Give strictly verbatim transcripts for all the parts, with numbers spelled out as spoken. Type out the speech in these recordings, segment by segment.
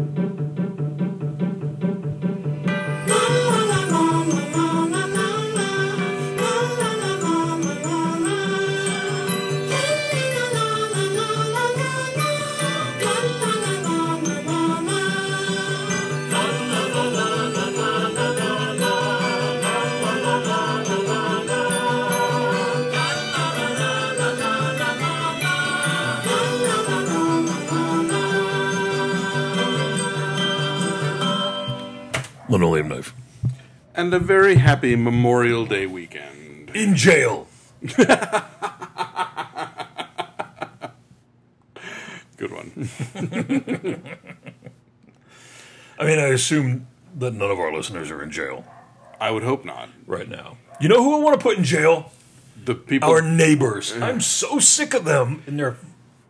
Linoleum knife. And a very happy Memorial Day weekend. In jail. Good one. I mean, I assume that none of our listeners are in jail I would hope not. right now. You know who I want to put in jail? The people. Our neighbors. I'm so sick of them and their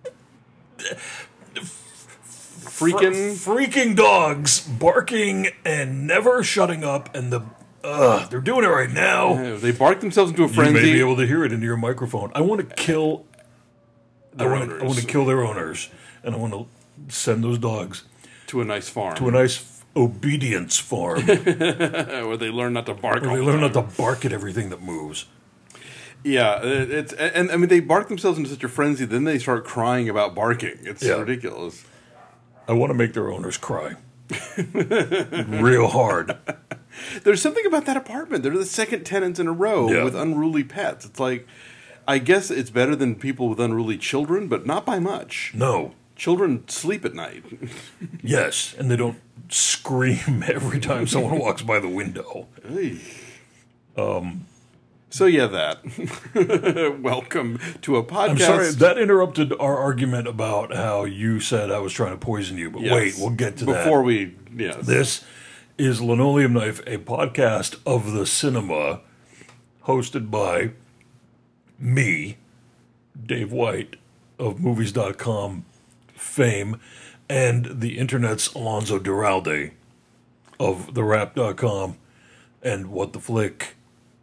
freaking. fr- freaking dogs barking and never shutting up, and the uh, they're doing it right now. Uh, they bark themselves into a You frenzy. may be able to hear it into your microphone. I want to kill. I Their want to, I owners. want to kill their owners, and I want to send those dogs to a nice farm. to a nice obedience farm where they learn not to bark. where all they the learn time. not to bark at everything that moves. Yeah, it- it's and, and I mean they bark themselves into such a frenzy, then they start crying about barking. It's Yeah. ridiculous. I want to make their owners cry real hard. There's something about that apartment. They're the second tenants in a row Yeah. with unruly pets. It's like, I guess it's better than people with unruly children, but not by much. No. Children sleep at night. Yes, and they don't scream every time someone walks by the window. um. So yeah, that. Welcome to a podcast. I'm sorry, that interrupted our argument about how you said I was trying to poison you, but Yes. wait, we'll get to that. Before we, yes. This is Linoleum Knife, a podcast of the cinema, hosted by me, Dave White, of movies dot com fame, and the internet's Alonzo Duralde of the rap dot com and What the Flick.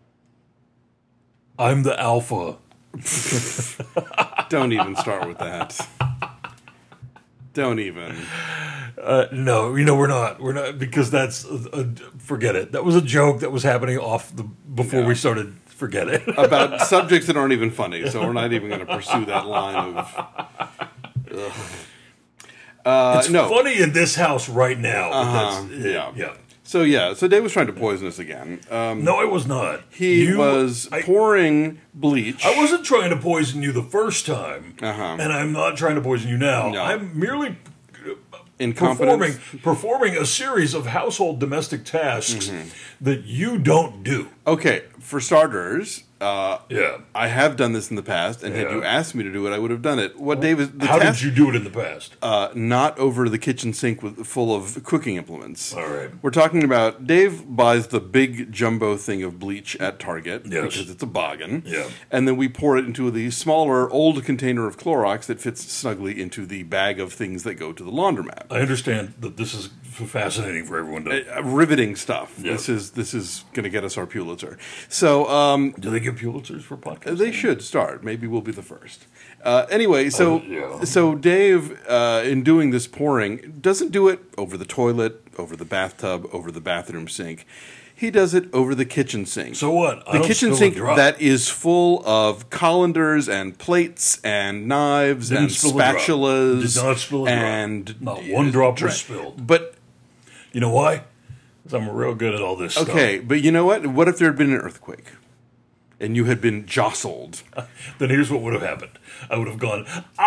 I'm the alpha. Don't even start with that. Don't even. Uh, no, you know we're not. We're not because that's a, a, forget it. That was a joke that was happening off the before Yeah. we started. Forget it. About subjects that aren't even funny, so we're not even going to pursue that line of. Ugh. Uh, It's no. funny in this house right now. but Uh-huh. that's, Yeah. yeah. So yeah, so Dave was trying to poison us again. Um, No, I was not. he You- was I, pouring bleach. I wasn't trying to poison you the first time, Uh-huh. and I'm not trying to poison you now. No. I'm merely Incompetence. performing performing a series of household domestic tasks Mm-hmm. that you don't do. Okay, for starters, uh, Yeah. I have done this in the past, and had Yeah. you asked me to do it, I would have done it. What Dave is the How task- did you do it in the past? Uh, not over the kitchen sink with full of cooking implements. All right. We're talking about Dave buys the big jumbo thing of bleach at Target Yes. because it's a bargain. Yeah. And then we pour it into the smaller old container of Clorox that fits snugly into the bag of things that go to the laundromat. I understand that this is f- fascinating for everyone to. Uh, riveting stuff. Yeah. This is this is going to get us our Pulitzer. So um, Do they give Pulitzers for podcasts? they should start. Maybe we'll be the first. Uh, anyway, so Oh, yeah. so Dave, uh, in doing this pouring, doesn't do it over the toilet, over the bathtub, over the bathroom sink. He does it over the kitchen sink. So what? I The don't kitchen spill a sink drop. that is full of colanders and plates and knives Didn't and spill a drop. spatulas. Did not spill a drop. and Not one drop was Dra- spilled. But You know why? Because I'm real good at all this stuff. okay, but you know what? What if there had been an earthquake, and you had been jostled? Then here's what would have happened. I would have gone,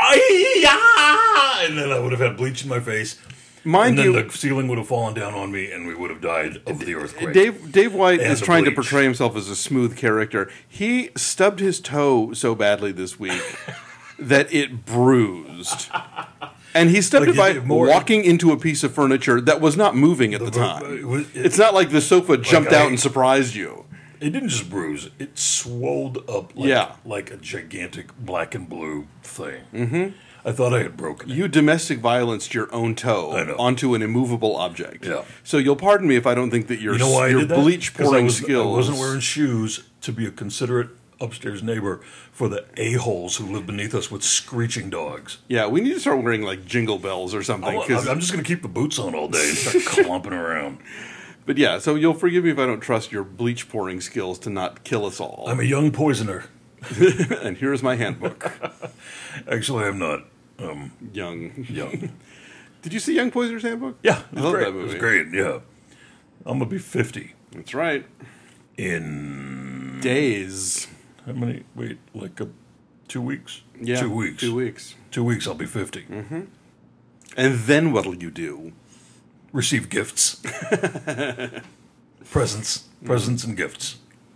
ah, and then I would have had bleach in my face. Mind and then you, the ceiling would have fallen down on me, and we would have died of the earthquake. Dave Dave White And is the trying to bleach. portray himself as a smooth character. He stubbed his toe so badly this week that it bruised. And he stubbed Like, it by you did more- walking into a piece of furniture that was not moving at the, The- time. it was- it- it's not like the sofa jumped I- out and surprised you. It didn't just bruise; it swolled up like, Yeah. like a gigantic black and blue thing. Mm-hmm. I thought I had broken it. You domestic violenced your own toe I know. onto an immovable object. Yeah. So you'll pardon me if I don't think that your, You know why I your did that? bleach 'Cause I pouring was, skills. I wasn't wearing shoes to be a considerate upstairs neighbor for the a-holes who live beneath us with screeching dogs. Yeah, we need to start wearing like jingle bells or something. I'm, 'cause- I'm just going to keep the boots on all day and start clumping around. but yeah, so you'll forgive me if I don't trust your bleach pouring skills to not kill us all. I'm a young poisoner. And here's my handbook. Actually, I'm not Young. young. Did you see Young Poisoner's Handbook? Yeah, it I was love great. that movie. It was great, yeah. I'm going to be fifty That's right. in... Days. How many? Wait, like a, two weeks? Yeah. Two weeks. Two weeks. Two weeks, I'll be fifty. Mm-hmm. And then what'll you do? Receive gifts. Presents. Presents and gifts.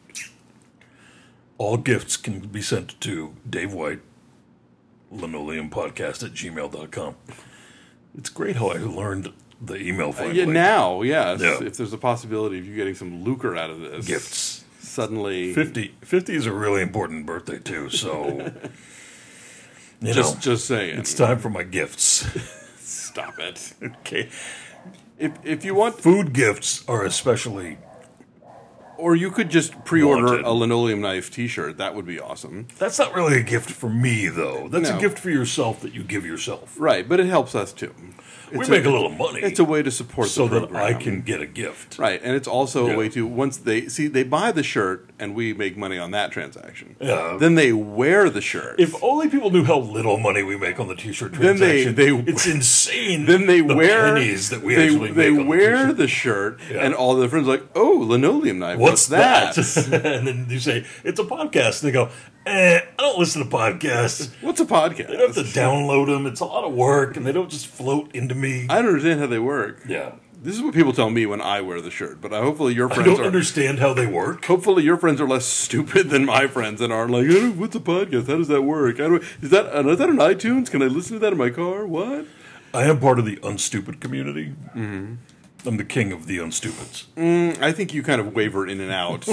All gifts can be sent to Dave White, linoleum podcast at gmail dot com. It's great how I learned the email Uh, finally. yeah, now, yes. Yeah. If there's a possibility of you getting some lucre out of this. Gifts. Suddenly. fifty. fifty is a really important birthday, too, so... You Just, know, just saying. it's time for my gifts. Stop it. Okay. If if you want, Food gifts are especially... or you could just pre-order Wanted. a linoleum knife T-shirt. That would be awesome. That's not really a gift for me, though. That's No. a gift for yourself that you give yourself. Right, but it helps us too. We It's make a little money. It's a way to support so the that program. I can get a gift. Right, and it's also Yeah. a way to once they see they buy the shirt and we make money on that transaction. Yeah. Then they wear the shirt. If only people knew how little money we make on the T-shirt Then they- transaction. they- it's insane. then they the wear pennies that we they, actually they make on wear the the, T-shirt. shirt Yeah. and all their friends are like, oh, linoleum knife. What's that? that? And then you say it's a podcast. And they go, eh, I don't listen to podcasts. What's a podcast? They don't have to download them. It's a lot of work, and they don't just float into me. I don't understand how they work. yeah, This is what people tell me when I wear the shirt, but I, hopefully your I friends don't are. understand how they work. Hopefully your friends are less stupid than my friends and are like, oh, what's a podcast? How does that work? How do I, is that is that on iTunes? Can I listen to that in my car? What? I am part of the unstupid community. Mm-hmm. I'm the king of the unstupids. Mm, I think you kind of waver in and out.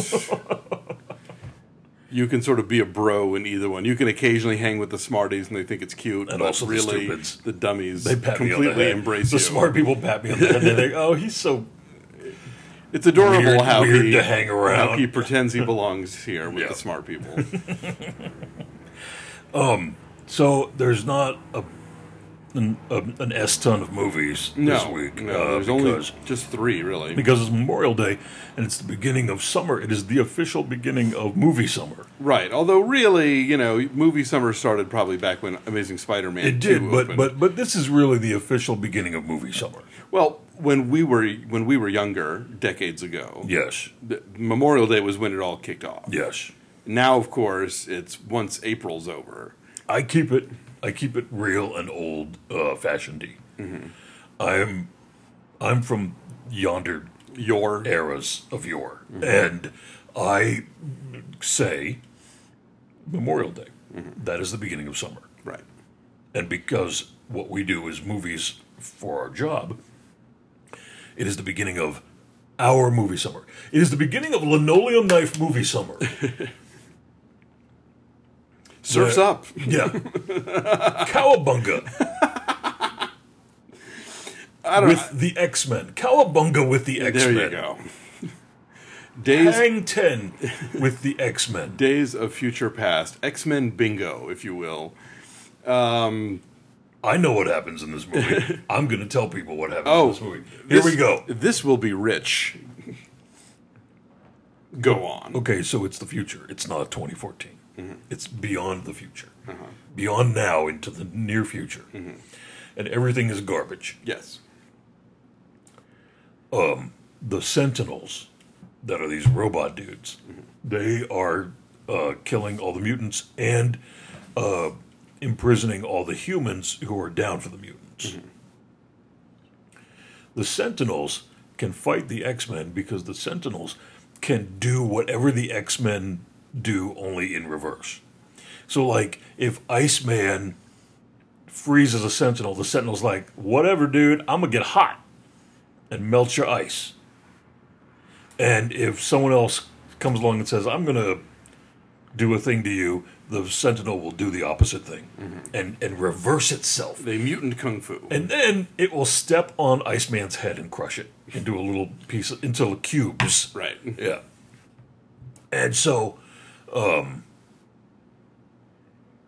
You can sort of be a bro in either one. You can occasionally hang with the smarties and they think it's cute, And but also the really stupids. the dummies They pat me on the completely head. embrace the you. smart people pat me on the head. They think, "Oh, he's so It's adorable weird- how weird he to hang around." how he pretends he belongs here with Yeah. the smart people. So there's not a an, a, an S ton of movies No, this week. no, uh, there's because, only just three really. because it's Memorial Day and it's the beginning of summer. It is the official beginning of movie summer. Right. Although really, you know, movie summer started probably back when Amazing Spider-Man It did, two but opened. but but this is really the official beginning of movie summer. well, when we were when we were younger, decades ago, Yes, the- Memorial Day was when it all kicked off. yes. Now, of course, it's once April's over. I keep it. I keep it real and old uh, fashioned-y. Mm-hmm. I'm I'm from yonder Your eras of yore, Mm-hmm. and I say Memorial Day. Mm-hmm. That is the beginning of summer. right. And because what we do is movies for our job, it is the beginning of our movie summer. It is the beginning of Linoleum Knife movie summer. Surfs Yeah. up. Yeah. Cowabunga. I don't With the X-Men. Cowabunga with the X-Men. There you go. Days Hang ten with the X-Men. Days of Future Past. X-Men bingo, if you will. I know what happens in this movie. I'm going to tell people what happens Oh, in this movie. Here this- we go. This will be rich. Go on. Okay, so it's the future. It's not twenty fourteen. Mm-hmm. It's beyond the future. Uh-huh. Beyond now into the near future. Mm-hmm. And everything is garbage. Yes. The Sentinels, that are these robot dudes, Mm-hmm. they are uh, killing all the mutants and uh, imprisoning all the humans who are down for the mutants. Mm-hmm. The Sentinels can fight the X-Men because the Sentinels can do whatever the X-Men do, only in reverse. So, like, if Iceman freezes a Sentinel, the Sentinel's like, whatever, dude, I'm going to get hot and melt your ice. And if someone else comes along and says, I'm going to do a thing to you, the Sentinel will do the opposite thing and, and reverse itself. They mutant kung fu. And then it will step on Iceman's head and crush it into a little piece, of, into cubes. right. Yeah. And so, um,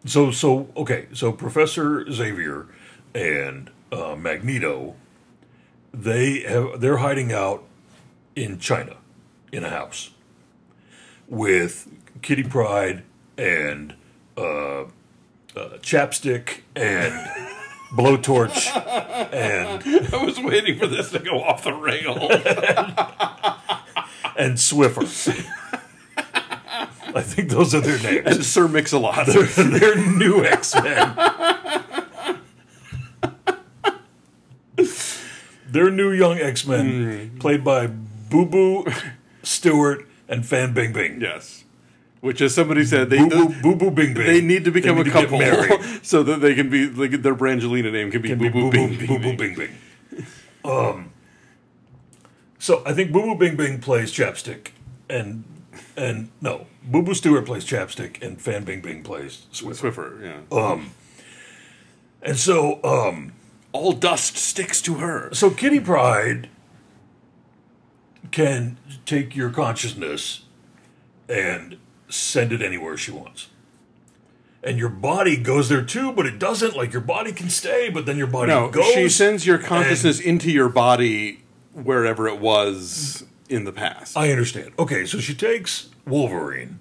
So so okay. So Professor Xavier and uh, Magneto, they have they're hiding out in China, in a house, with Kitty Pryde and uh, uh, Chapstick and Blowtorch and I was waiting for this to go off the rails. and Swiffer. I think those are their names. And Sir Mix-a-Lot. They're, they're new X-Men. They're new young X-Men, Mm. played by Boo Boo, Stewart, and Fan Bing Bing. Yes. Which, as somebody said, they Boo Boo, Boo Boo Bing Bing. they need to become They a need to get couple married. so that they can be like their Brangelina name can be Can Boo be Boo Boo Bing Boo, Bing. Boo Boo Bing Bing. Um, so I think Boo Boo Bing Bing plays Chapstick, and and no, Boo Boo Stewart plays Chapstick, and Fan Bing Bing plays Swiffer. Swiffer, yeah. Um, and so um, All dust sticks to her. so Kitty Pryde can take your consciousness and send it anywhere she wants. And your body goes there too, but it doesn't. Like, your body can stay, but then your body No, goes. she sends your consciousness into your body wherever it was in the past. I understand. Okay, so she takes Wolverine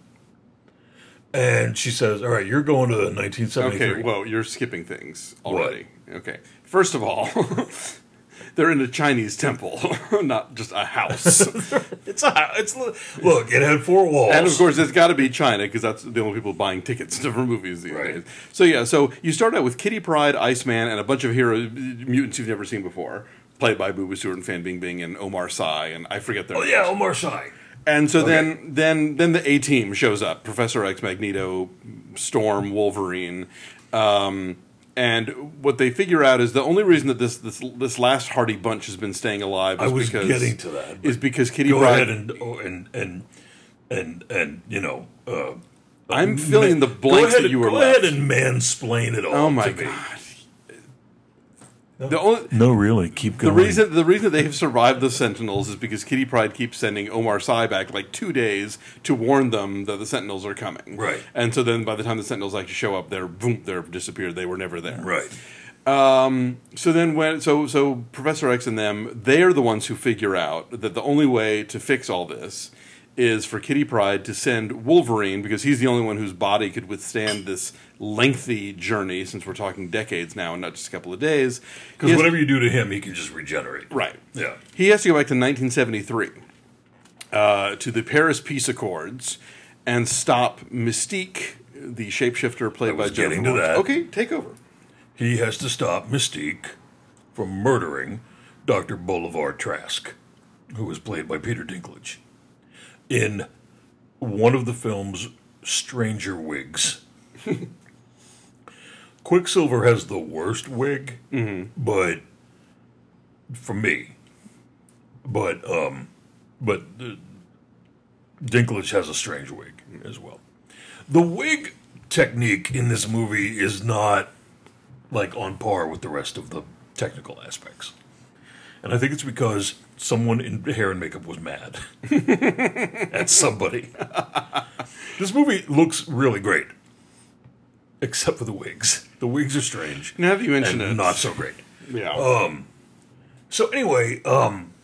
and she says, all right, you're going to nineteen seventy-three. Okay, well, you're skipping things already. Okay. First of all, they're in a Chinese temple, not just a house. It's a, it's look, it had four walls. And of course, it's got to be China because that's the only people buying tickets to for movies these Right. days. So yeah, so you start out with Kitty Pryde, Iceman, and a bunch of hero mutants you've never seen before, played by Boo Boo Stewart and Fan Bing Bing and Omar Sy, and I forget their Oh names. yeah, Omar Sy. And so then, then, then the A Team shows up: Professor X, Magneto, Storm, Wolverine. Um, and what they figure out is the only reason that this this this last Hardy bunch has been staying alive is I was because getting to that. is because Kitty Go Pryde. ahead and oh, and and and and you know. Uh, I'm filling the go blanks ahead that you and- were Go left. ahead and mansplain it all. Oh my to me. god! The only No, really, keep the going. reason the reason that they have survived the Sentinels is because Kitty Pryde keeps sending Omar Sy back like two days to warn them that the Sentinels are coming. Right. And so then by the time the Sentinels actually show up, they're boom, they're disappeared. They were never there. Right. Um, so then when so so Professor X and them, they are the ones who figure out that the only way to fix all this is for Kitty Pryde to send Wolverine, because he's the only one whose body could withstand this lengthy journey, since we're talking decades now and not just a couple of days. He Because has- whatever you do to him, he can just regenerate. Right. Yeah. He has to go back to nineteen seventy-three uh, to the Paris Peace Accords and stop Mystique, the shapeshifter played I by was Jennifer getting to Lawrence. that. Okay, take over. He has to stop Mystique from murdering Doctor Boulevard Trask, who was played by Peter Dinklage, in one of the film's Stranger Wigs. Quicksilver has the worst wig, but for me, but um, but uh, Dinklage has a strange wig as well. The wig technique in this movie is not like on par with the rest of the technical aspects, and I think it's because someone in hair and makeup was mad at somebody. This movie looks really great, except for the wigs. The wigs are strange. Now that you mention and it, not so great. yeah. So anyway, um,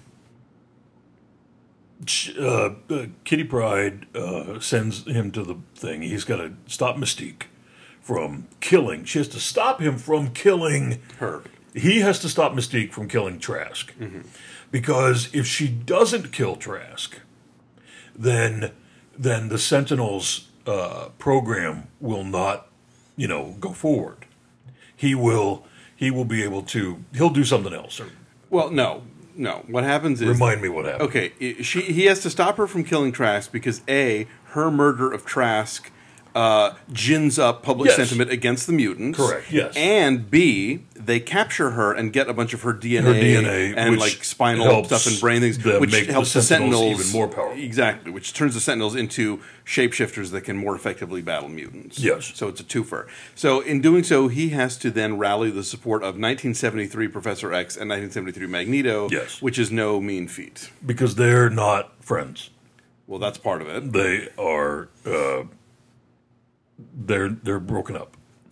sh- uh, uh, Kitty Pryde uh, sends him to the thing. He's got to stop Mystique from killing. She has to stop him from killing Her. He has to stop Mystique from killing Trask. Because if she doesn't kill Trask, then then the Sentinels uh, program will not, you know, go forward. He will he will be able to he'll do something else. Or Well, no, no. What happens is remind me what happened. okay. i- She he has to stop her from killing Trask because A, her murder of Trask uh, gins up public Yes. sentiment against the mutants. Correct, yes. And B, they capture her and get a bunch of her D N A, Her D N A, and which like spinal helps stuff and brain things, them which make the helps the Sentinels Sentinels even more powerful. Exactly, which turns the Sentinels into shapeshifters that can more effectively battle mutants. Yes. So it's a twofer. So in doing so, he has to then rally the support of nineteen seventy-three Professor X and nineteen seventy-three Magneto, Yes. which is no mean feat. Because they're not friends. Well, that's part of it. They are uh, they're they're broken up.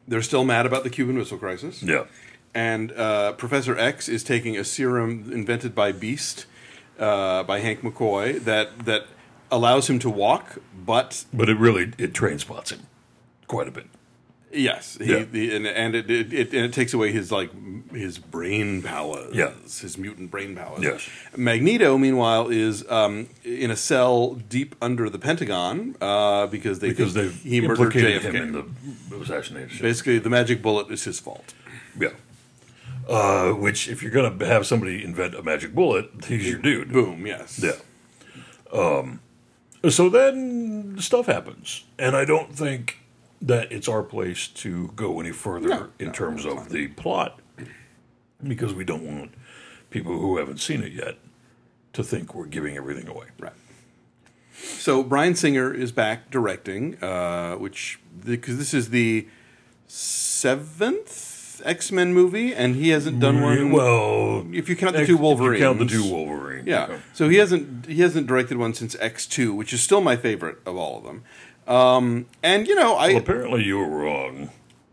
They're still mad about the Cuban Missile Crisis. Yeah. And uh, Professor X is taking a serum invented by Beast, uh, by Hank McCoy, that that allows him to walk, but But it really, it train spots him quite a bit. yes, he, Yeah. the, and, and it, it, it and it takes away his like his brain powers, Yeah. his mutant brain powers. Yes. Magneto, meanwhile, is um, in a cell deep under the Pentagon uh, because they Because think they've he murdered J implicated F K. him in the assassination. Basically, the magic bullet is his fault. Yeah. Uh, which, if you're going to have somebody invent a magic bullet, he's your dude. Boom. Yes. Yeah. Um, so then stuff happens. And I don't think that it's our place to go any further No, in no, terms that's of fine. the plot, because we don't want people who haven't seen it yet to think we're giving everything away. Right. So Bryan Singer is back directing, uh, which because this is the seventh X-Men movie, and he hasn't done one. Well, if you count the X- two if you Wolverines, count the two Wolverines. Yeah. So he hasn't he hasn't directed one since X two, which is still my favorite of all of them. Um, and you know, I Well, apparently you were wrong.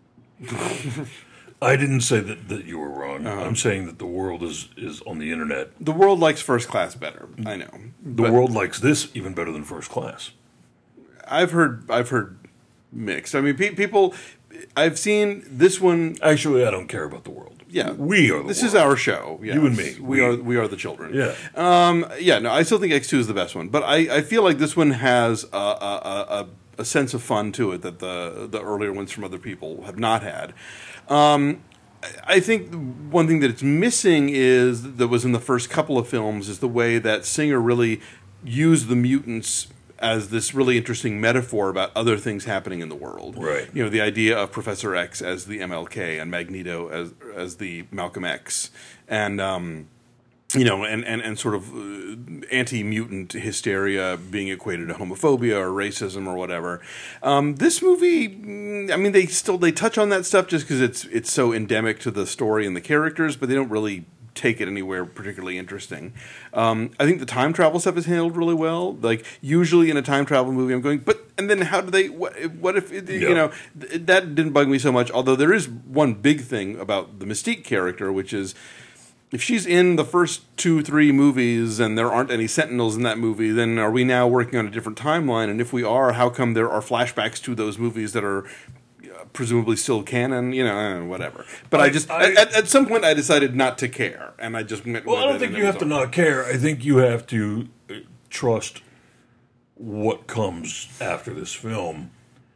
I didn't say that, that you were wrong. Uh-huh. I'm saying that the world is, is on the internet. the world likes First Class better. I know. The But world likes this even better than First Class. I've heard I've heard mixed. I mean, pe- people. I've seen this one. Actually, I don't care about the world. Yeah, We are the This world. is our show. Yes. You and me. We, We- are we are the children. Yeah. Um, yeah. No, I still think X two is the best one, but I, I feel like this one has a, a, a, a sense of fun to it that the the earlier ones from other people have not had. Um, I think one thing that it's missing is that was in the first couple of films is the way that Singer really used the mutants as this really interesting metaphor about other things happening in the world. Right. You know, the idea of Professor X as the M L K and Magneto as as the Malcolm X, and um, you know, and, and, and sort of uh, anti-mutant hysteria being equated to homophobia or racism or whatever. Um, this movie, mm, I mean, they still they touch on that stuff just because it's it's so endemic to the story and the characters, but they don't really take it anywhere particularly interesting. Um, I think the time travel stuff is handled really well. Like usually in a time travel movie, I'm going, but and then how do they? What, what if it, Yeah. you know th- that didn't bug me so much? Although there is one big thing about the Mystique character, which is, if she's in the first two, three movies and there aren't any Sentinels in that movie, then are we now working on a different timeline? And if we are, how come there are flashbacks to those movies that are uh, presumably still canon? You know, eh, whatever. But I, I- just, I- at, at some point, I decided not to care. And I just went Well, with I don't it, think and you it have was to all right. not care. I think you have to uh, trust what comes after this film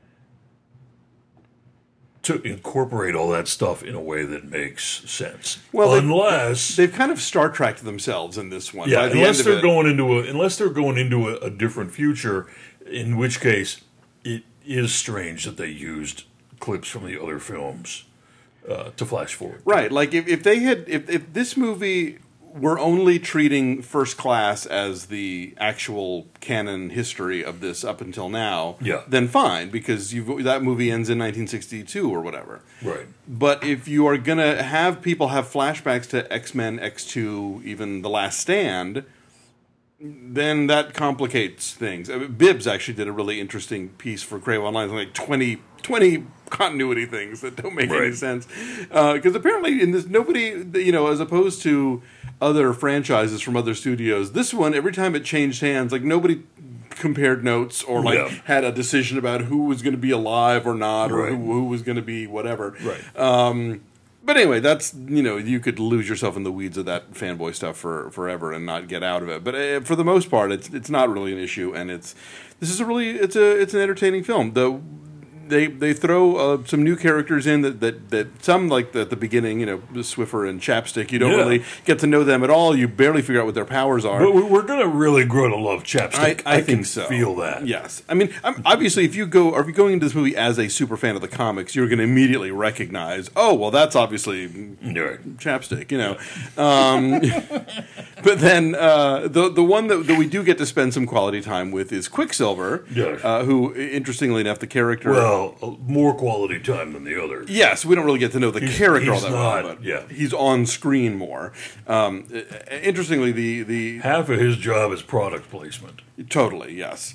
to incorporate all that stuff in a way that makes sense. Well, they- unless They've kind of Star Trek themselves in this one. yeah, By the unless end they're of it, going into a unless they're going into a, a different future, in which case it is strange that they used clips from the other films uh, to flash forward. Right, like if, if they had if, if this movie were only treating First Class as the actual canon history of this up until now, Yeah. then fine, because you've, that movie ends in nineteen sixty-two or whatever. Right. But if you are going to have people have flashbacks to X-Men, X two, even The Last Stand, then that complicates things. I mean, Bibbs actually did a really interesting piece for Crave Online, like twenty, twenty continuity things that don't make any Right. sense. Because apparently in this, nobody, you know, as opposed to other franchises from other studios, this one, every time it changed hands, like nobody compared notes or like Yeah. had a decision about who was going to be alive or not, or Right. who, who was going to be whatever. Right. Um, but anyway, that's, you know, you could lose yourself in the weeds of that fanboy stuff for forever and not get out of it. But uh, for the most part, it's it's not really an issue, and it's this is a really it's a it's an entertaining film. The they they throw uh, some new characters in that, that, that some like the, at the beginning, you know, Swiffer and Chapstick. You don't Yeah. really get to know them at all. You barely figure out what their powers are. But we- we're going to really grow to love Chapstick. I, I, can think so. feel that. Yes, I mean, I'm, obviously, if you go, or if you're going into this movie as a super fan of the comics, you're going to immediately recognize, oh, well, that's obviously Right. Chapstick, you know. Um, but then uh, the the one that, that we do get to spend some quality time with is Quicksilver, Yes. uh, who, interestingly enough, the character. Well, uh, more quality time than the others. Yes, we don't really get to know the He's- character he's all that well, not- but yeah. he's on screen more. Um, interestingly, the the Half of his job is product placement. Totally, yes.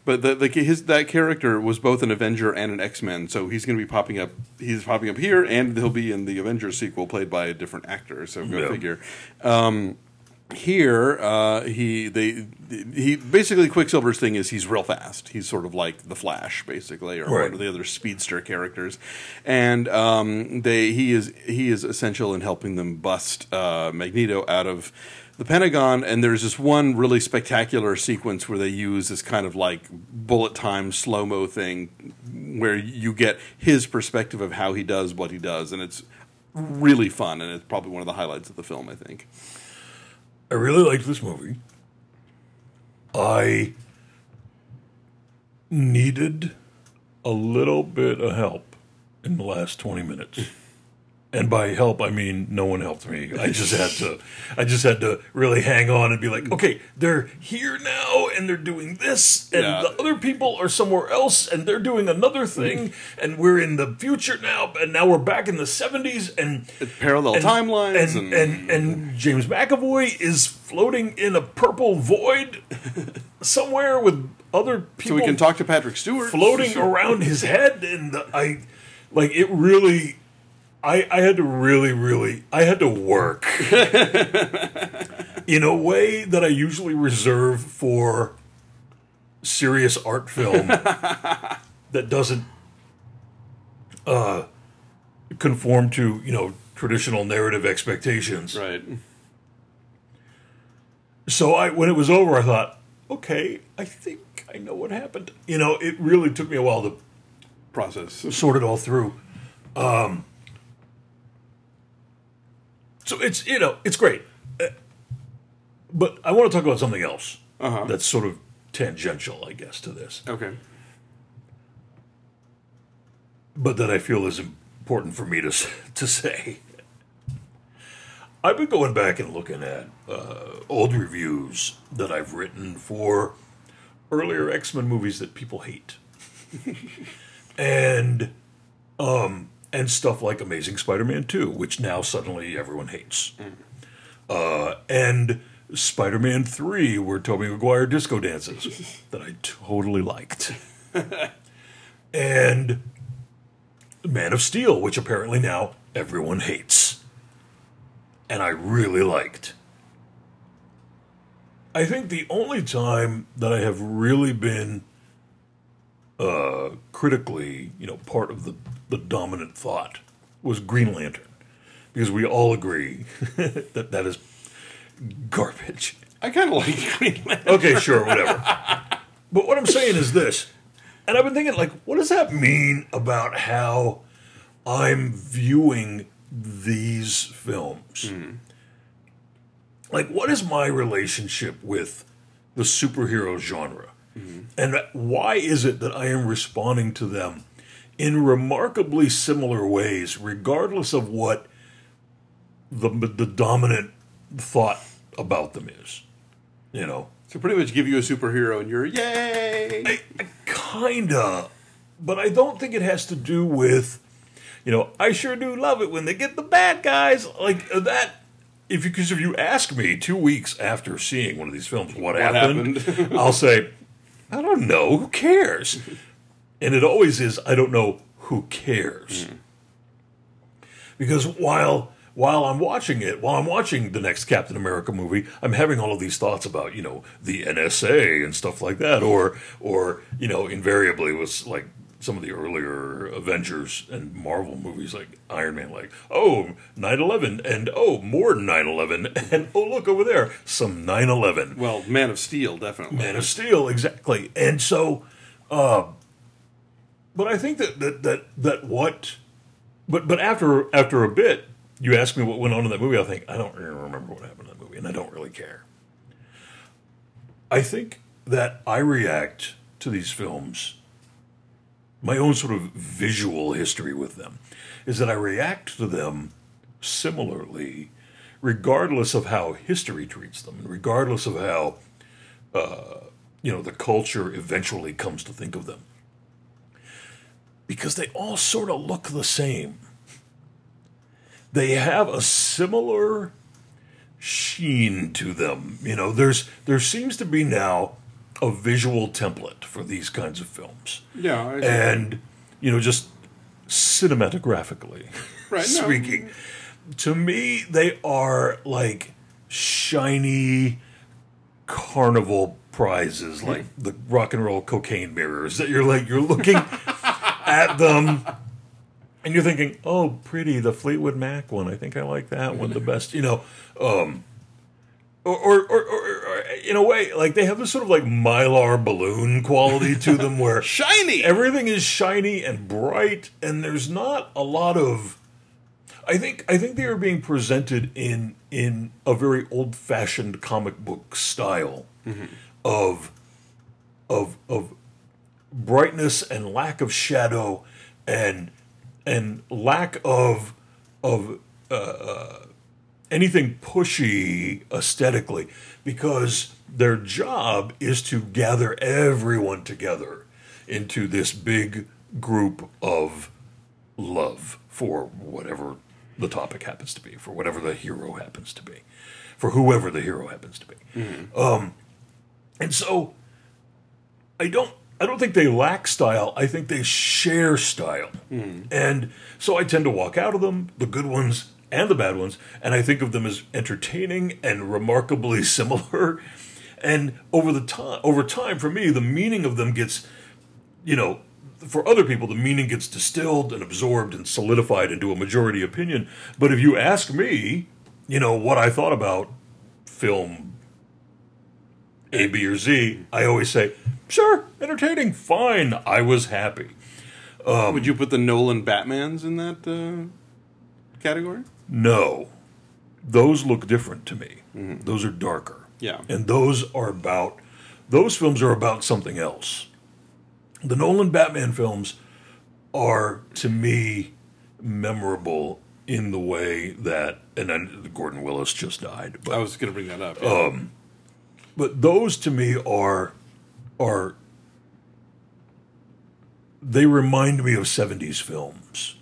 but the, the his that character was both an Avenger and an X-Men, so he's going to be popping up. He's popping up here, and he'll be in the Avengers sequel, played by a different actor. So go Yeah. figure. Um, Here, uh, he they he basically Quicksilver's thing is he's real fast. He's sort of like the Flash, basically, or Right. one of the other speedster characters, and um, they he is he is essential in helping them bust uh, Magneto out of the Pentagon. And there's this one really spectacular sequence where they use this kind of like bullet time slow mo thing, where you get his perspective of how he does what he does, and it's really fun, and it's probably one of the highlights of the film, I think. I really liked this movie. I needed a little bit of help in the last twenty minutes. And by help, I mean no one helped me. I just had to, I just had to really hang on and be like, okay, they're here now, and they're doing this, and Yeah. the other people are somewhere else, and they're doing another thing, and we're in the future now, and now we're back in the seventies, and Parallel and, timelines, and, and, and and James McAvoy is floating in a purple void somewhere with other so people we can talk to Patrick Stewart floating around his head, and the, I like it really. I, I had to really, really, I had to work in a way that I usually reserve for serious art film that doesn't uh, conform to, you know, traditional narrative expectations. Right. So I, when it was over, I thought, okay, I think I know what happened. You know, it really took me a while to Process. sort it all through. Um, so it's, you know, it's great. Uh, But I want to talk about something else Uh-huh. that's sort of tangential, I guess, to this, Okay. but that I feel is important for me to s- to say. I've been going back and looking at uh, old reviews that I've written for earlier X-Men movies that people hate, and um, and stuff like Amazing Spider-Man two, which now suddenly everyone hates, uh, and Spider-Man three, where Tobey Maguire disco dances, that I totally liked, and Man of Steel, which apparently now everyone hates, and I really liked. I think the only time that I have really been uh, critically, you know, part of the, the dominant thought was Green Lantern, because we all agree that that is garbage. I kind of like Green Lantern. Okay, sure, whatever. But what I'm saying is this, and I've been thinking, like, what does that mean about how I'm viewing these films? Like, what is my relationship with the superhero genre? And why is it that I am responding to them in remarkably similar ways, regardless of what the the dominant thought about them is? You know? So pretty much give you a superhero and you're, yay! I, I kinda, but I don't think it has to do with, you know, I sure do love it when they get the bad guys like that. If you, because if you ask me two weeks after seeing one of these films what, happened, happened? I'll say, I don't know, who cares? And it always is, I don't know, who cares? Because while while I'm watching it, while I'm watching the next Captain America movie, I'm having all of these thoughts about, you know, the N S A and stuff like that, or or you know, invariably was like some of the earlier Avengers and Marvel movies, like Iron Man, like, oh, nine eleven, and oh, more nine eleven, and oh, look over there, some nine eleven. Well, Man of Steel, definitely. Man of Steel, exactly. And so, uh, but I think that, that, that, that what, but, but after, after a bit, you ask me what went on in that movie, I think, I don't really remember what happened in that movie, and I don't really care. I think that I react to these films, my own sort of visual history with them, is that I react to them similarly, regardless of how history treats them, and regardless of how, uh, you know, the culture eventually comes to think of them. Because they all sort of look the same. They have a similar sheen to them. You know, there's there seems to be now a visual template for these kinds of films. Yeah, I and you know, just cinematographically right, speaking, no. to me, they are like shiny carnival prizes, like the rock and roll cocaine mirrors that you're like you're looking at them and you're thinking, oh, pretty, the Fleetwood Mac one. I think I like that one the best. You know, um, or, or, or, or, or in a way, like they have this sort of like Mylar balloon quality to them, where shiny everything is shiny and bright, and there's not a lot of. I think I think they are being presented in in a very old fashioned comic book style mm-hmm. of of of brightness and lack of shadow and and lack of of uh, uh, anything pushy aesthetically, because their job is to gather everyone together into this big group of love for whatever the topic happens to be, for whatever the hero happens to be, for whoever the hero happens to be. Mm-hmm. Um, and so I don't I don't think they lack style. I think they share style. Mm-hmm. And so I tend to walk out of them, the good ones and the bad ones, and I think of them as entertaining and remarkably similar. And over the time, over time, for me, the meaning of them gets, you know, for other people, the meaning gets distilled and absorbed and solidified into a majority opinion. But if you ask me, you know, what I thought about film A, B, or Z, I always say, sure, entertaining, fine, I was happy. Um, Would you put the Nolan Batmans in that uh, category? No. Those look different to me. Mm-hmm. Those are darker. Yeah. And those are about, those films are about something else. The Nolan Batman films are, to me, memorable in the way that, and then Gordon Willis just died. But, I was going to bring that up. Yeah. Um, but those, to me, are, are, they remind me of seventies films.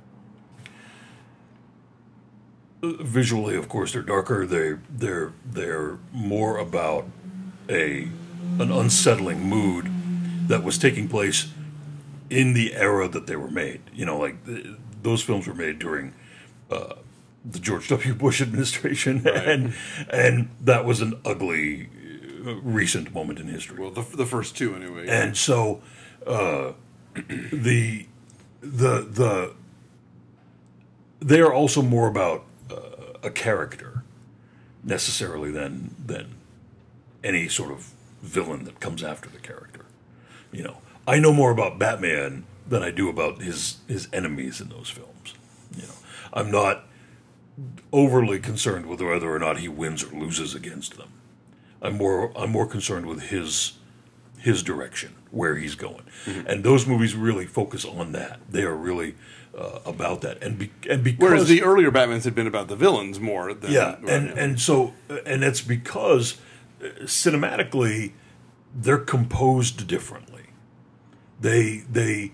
Visually, of course, they're darker. They they're they're more about a an unsettling mood that was taking place in the era that they were made. You know, like the, those films were made during uh, the George W. Bush administration, right. and and that was an ugly uh, recent moment in history. Well, the the first two anyway. And so uh, the the the they are also more about uh, a character necessarily than than any sort of villain that comes after the character. You know, I know more about Batman than I do about his his enemies in those films. You know, I'm not overly concerned with whether or not he wins or loses against them. I'm more I'm more concerned with his his direction, where he's going, mm-hmm. and those movies really focus on that. They are really uh, about that, and be, and because whereas the earlier Batmans had been about the villains more. Than, yeah, and right, and so and it's because uh, cinematically they're composed differently. They they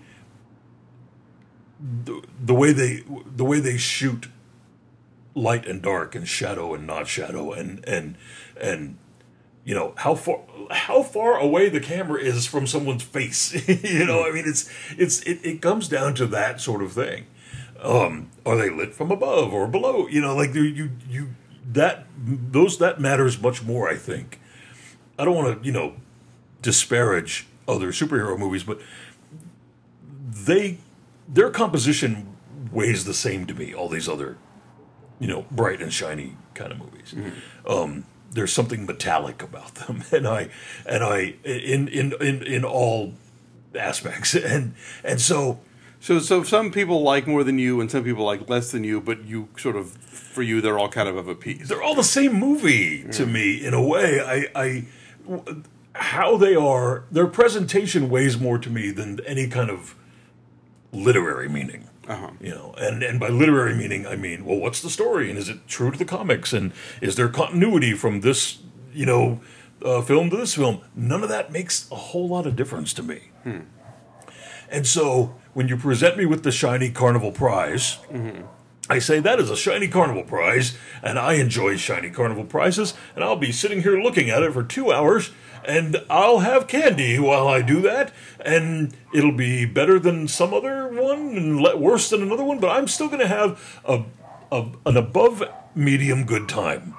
the, the way they the way they shoot light and dark and shadow and not shadow and and and you know how far how far away the camera is from someone's face. You know, I mean, it's it's it, it comes down to that sort of thing. Um, are they lit from above or below? You know, like you you that those that matters much more, I think. I don't want to you know disparage other superhero movies, but they their composition weighs the same to me. All these other, you know, bright and shiny kind of movies. Mm-hmm. Um, there's something metallic about them, and I and I in in in, in all aspects, and and so so so some people like more than you, and some people like less than you, but you sort of for you they're all kind of of a piece. They're all the same movie to mm-hmm. me in a way. I. I How they are, their presentation weighs more to me than any kind of literary meaning. Uh-huh. You know, and, and by literary meaning, I mean, well, what's the story, and is it true to the comics, and is there continuity from this, you know, uh, film to this film? None of that makes a whole lot of difference to me. Hmm. And so, when you present me with the shiny Carnival prize, mm-hmm. I say that is a shiny carnival prize, and I enjoy shiny carnival prizes, and I'll be sitting here looking at it for two hours, and I'll have candy while I do that, and it'll be better than some other one and le- worse than another one, but I'm still going to have a, a an above medium good time.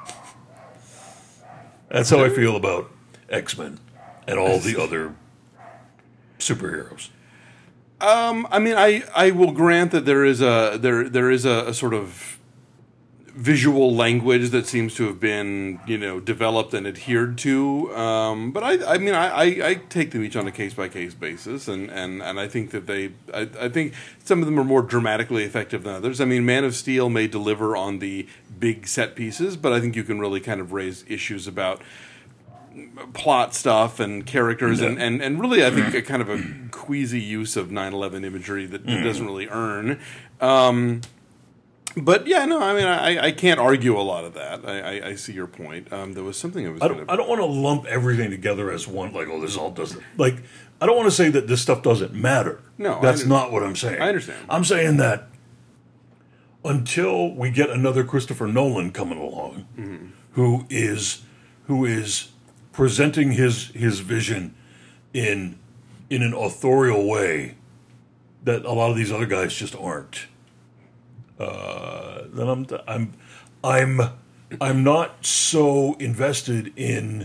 That's how I feel about X-Men and all the other superheroes. Um, I mean, I, I will grant that there is a there there is a, a sort of visual language that seems to have been, you know, developed and adhered to. Um, but I I mean I, I, I take them each on a case by case basis, and, and, and I think that they I, I think some of them are more dramatically effective than others. I mean, Man of Steel may deliver on the big set pieces, but I think you can really kind of raise issues about plot stuff and characters Yeah. and, and, and really I think a kind of a queasy use of nine eleven imagery that, that Mm. doesn't really earn. Um, but yeah, no, I mean, I, I can't argue a lot of that. I, I, I see your point. Um, there was something I was I going don't, I don't want to lump everything together as one, like, oh, this all doesn't, like, I don't want to say that this stuff doesn't matter. No, I That's under- not what I'm saying. I understand. I'm saying that until we get another Christopher Nolan coming along, Mm-hmm. who is, who is presenting his, his vision in, in an authorial way that a lot of these other guys just aren't, uh, then I'm, I'm, I'm, I'm not so invested in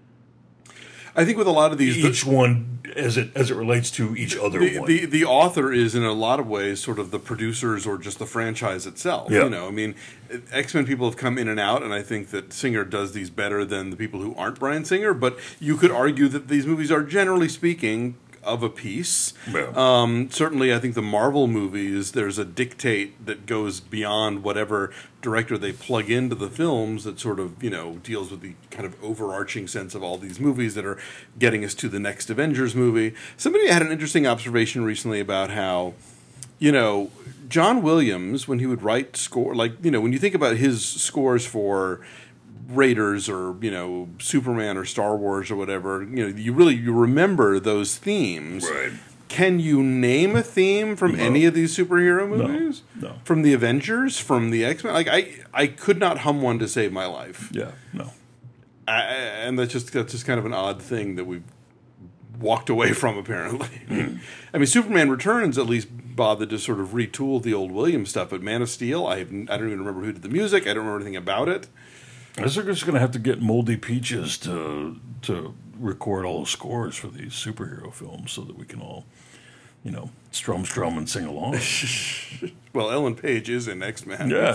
I think with a lot of these, each one as it as it relates to each other the, one. the the author is in a lot of ways sort of the producers or just the franchise itself. Yeah. You know, I mean, X-Men people have come in and out, and I think that Singer does these better than the people who aren't Bryan Singer. But you could argue that these movies are, generally speaking, of a piece. Yeah. Um, certainly, I think the Marvel movies, there's a dictate that goes beyond whatever director they plug into the films that sort of, you know, deals with the kind of overarching sense of all these movies that are getting us to the next Avengers movie. Somebody had an interesting observation recently about how, you know, John Williams, when he would write score, like, you know, when you think about his scores for Raiders or, you know, Superman or Star Wars or whatever, you know, you really you remember those themes. Right. Can you name a theme from No. any of these superhero movies? no. From the Avengers, from the X-Men? Like I, I could not hum one to save my life. Yeah, no. I, and that's just that's just kind of an odd thing that we've walked away from, apparently. I mean, Superman Returns at least bothered to sort of retool the old Williams stuff, but Man of Steel, I have, I don't even remember who did the music. I don't remember anything about it. I guess they're just going to have to get Moldy Peaches to to record all the scores for these superhero films so that we can all, you know, strum strum and sing along. Well, Ellen Page is in X-Men. Yeah. I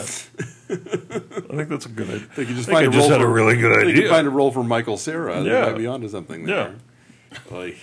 think that's a good idea. They could just I think find I a just role had for a really good They idea. could find a role for Michael Cera. They Yeah. might be onto something there. Like,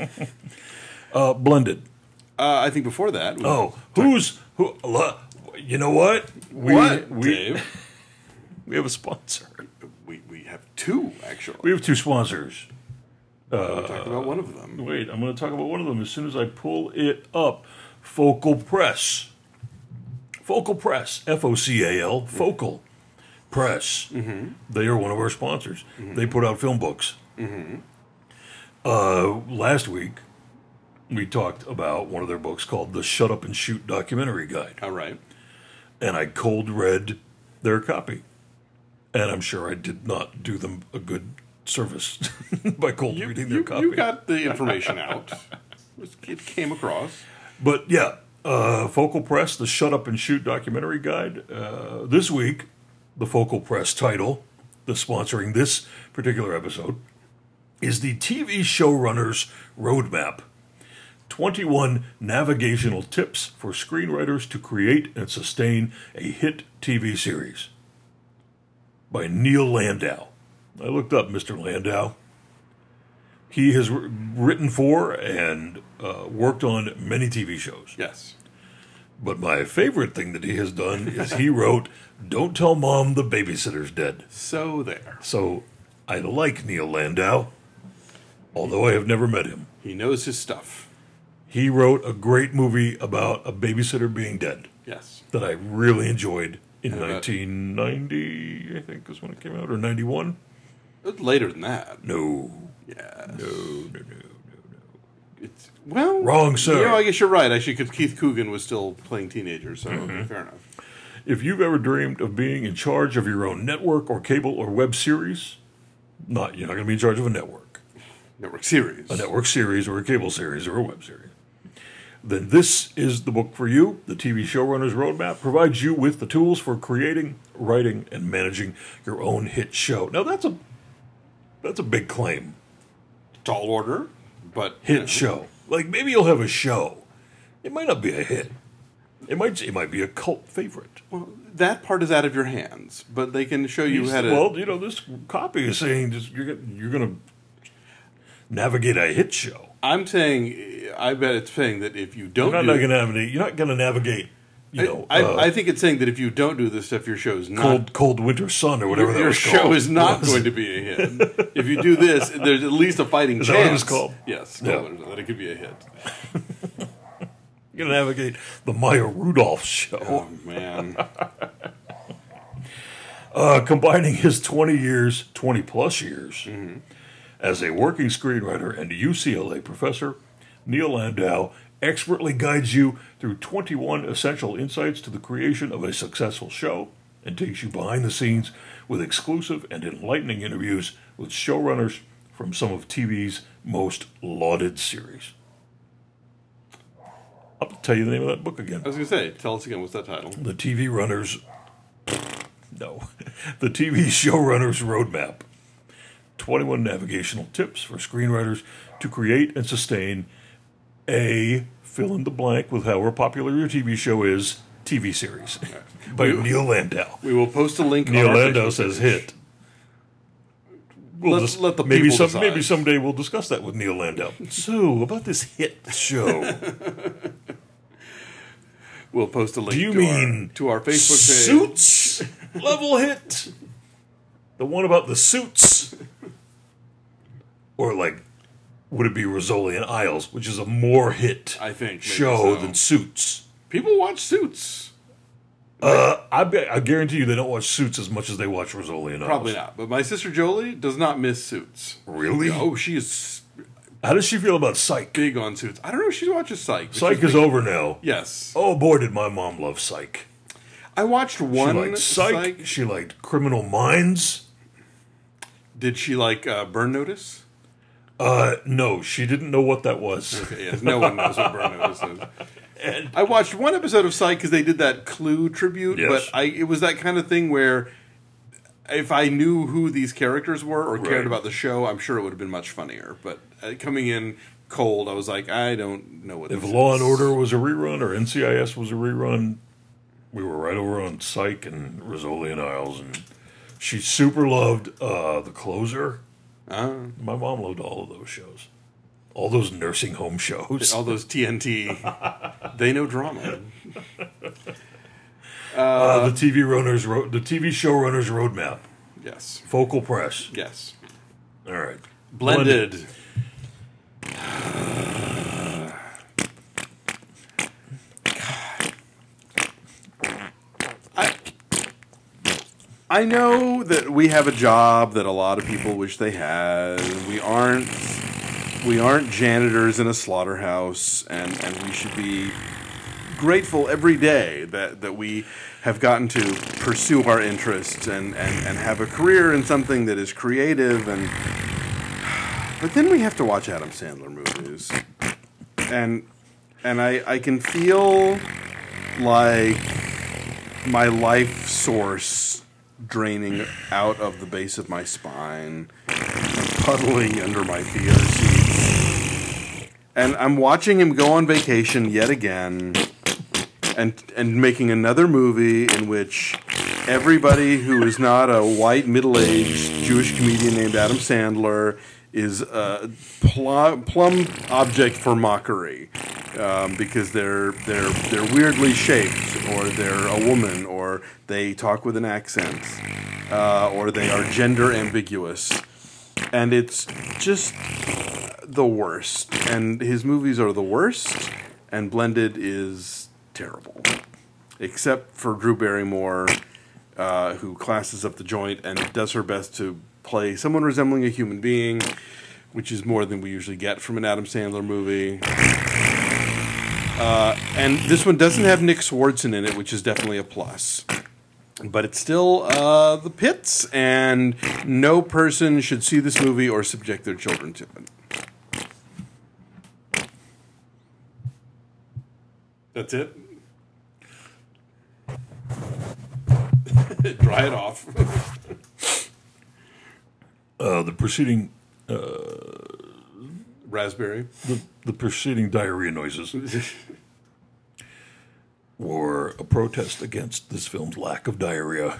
Uh, blended. uh, I think before that. we- Oh, who's who? lo- You know what? We, What, we Dave? we have a sponsor. We we have two actually. We have two sponsors. we talked about one of them. Wait, I'm going to talk about one of them as soon as I pull it up. Focal Press. Focal Press. F O C A L. Focal Press. Mm-hmm. They are one of our sponsors. Mm-hmm. They put out film books. Mm-hmm. Uh, last week, we talked about one of their books called The Shut Up and Shoot Documentary Guide. All right. And I cold read their copy. And I'm sure I did not do them a good service by cold You, reading you, their copy. you got the information out. It came across. But yeah, uh, Focal Press, the Shut Up and Shoot Documentary Guide. Uh, this week, the Focal Press title, the sponsoring this particular episode, is the T V Showrunner's Roadmap. twenty-one navigational tips for screenwriters to create and sustain a hit T V series. By Neil Landau. I looked up Mister Landau. He has wr- written for and uh, worked on many T V shows. Yes. But my favorite thing that he has done is he wrote, Don't Tell Mom the Babysitter's Dead. So there. So I like Neil Landau, although I have never met him. He knows his stuff. He wrote a great movie about a babysitter being dead Yes. that I really enjoyed in Uh, nineteen ninety, I think is when it came out, or ninety-one. Later than that. No, Yes. no, no, no. It's, well, Wrong, sir. You know, I guess you're right. Actually, because Keith Coogan was still playing teenagers, so Mm-hmm. okay, fair enough. If you've ever dreamed of being in charge of your own network or cable or web series, not you're not going to be in charge of a network, Network series. a network series or a cable series or a web series, then this is the book for you. The T V Showrunner's Roadmap provides you with the tools for creating, writing, and managing your own hit show. Now that's a that's a big claim. Tall order, but Hit you know. show. Like maybe you'll have a show. It might not be a hit. It might it might be a cult favorite. Well, that part is out of your hands, but they can show you how to. Well, you know, this copy is saying just, you're gonna, you're going to navigate a hit show. I'm saying, I bet it's saying that if you don't, You're not, do going to navigate. You're not going to navigate. You know, I, uh, I, I think it's saying that if you don't do this stuff, your show is not. cold cold winter sun or whatever your that your was show called. is not Was- going to be a hit. If you do this, there's at least a fighting Is chance. that what it was called? Yes, Yeah. Cold Winter Sun, that it could be a hit. You're going to navigate the Maya Rudolph show. Oh man, Uh, combining his twenty years, twenty plus years, Mm-hmm. as a working screenwriter and a U C L A professor, Neil Landau expertly guides you through twenty-one essential insights to the creation of a successful show and takes you behind the scenes with exclusive and enlightening interviews with showrunners from some of T V's most lauded series. I'll tell you the name of that book again. I was going to say, tell us again. What's that title? The T V Runners. No. The T V Showrunner's Roadmap. twenty-one navigational tips for screenwriters to create and sustain a fill in the blank with however popular your T V show is, T V series. By Neil Landau. We will post a link. Neil on our Landau Facebook says page. hit. We'll Let- just, let the maybe people some decide. maybe someday we'll discuss that with Neil Landau. So about this hit show. We'll post a link. Do you to mean our, to our Facebook page? Suits level hit? The one about the suits? Or like, would it be Rizzoli and Isles, which is a more hit I think maybe show so. than Suits? People watch Suits. Uh, I bet, I guarantee you they don't watch Suits as much as they watch Rizzoli and Isles. Probably not. But my sister Jolie does not miss Suits. Really? Oh, she is How does she feel about Psych? big on Suits. I don't know if she watches Psych. but Psych she's is big- over now. Yes. Oh boy, did my mom love Psych. I watched She one liked Psych. Psych. She liked Criminal Minds. Did she like uh, Burn Notice? Uh, no, she didn't know what that was. Okay, yes, no one knows what Burn Notice is. And I watched one episode of Psych because they did that Clue tribute, Yes. but I it was that kind of thing where if I knew who these characters were or cared Right. about the show, I'm sure it would have been much funnier. But uh, coming in cold, I was like, I don't know what if this Law is. and Order was a rerun or N C I S was a rerun, we were right over on Psych and Rizzoli and Isles, and she super loved uh, The Closer. Ah, My mom loved all of those shows, all those nursing home shows. all those T N T, they know drama. Uh, the T V runners, ro- the T V showrunners roadmap, Yes, Focal Press. yes. All right, Blended. I, I know that we have a job that a lot of people wish they had. We aren't we aren't janitors in a slaughterhouse, and, and we should be grateful every day that, that we have gotten to pursue our interests and, and, and have a career in something that is creative. And but then we have to watch Adam Sandler movies, and and I I can feel like my life source draining out of the base of my spine, puddling under my theater seats. And I'm watching him go on vacation yet again, and and making another movie in which everybody who is not a white middle-aged Jewish comedian named Adam Sandler is a pl- plum object for mockery, um, because they're they're they're weirdly shaped, or they're a woman, or they talk with an accent, uh, or they are gender ambiguous, and it's just the worst. And his movies are the worst, and Blended is terrible, except for Drew Barrymore, uh, who classes up the joint and does her best to play someone resembling a human being, which is more than we usually get from an Adam Sandler movie. Uh, and this one doesn't have Nick Swardson in it, which is definitely a plus. But it's still uh, the pits, and no person should see this movie or subject their children to it. That's it? Dry it off. uh, the preceding Raspberry. the, the preceding diarrhea noises were a protest against this film's lack of diarrhea.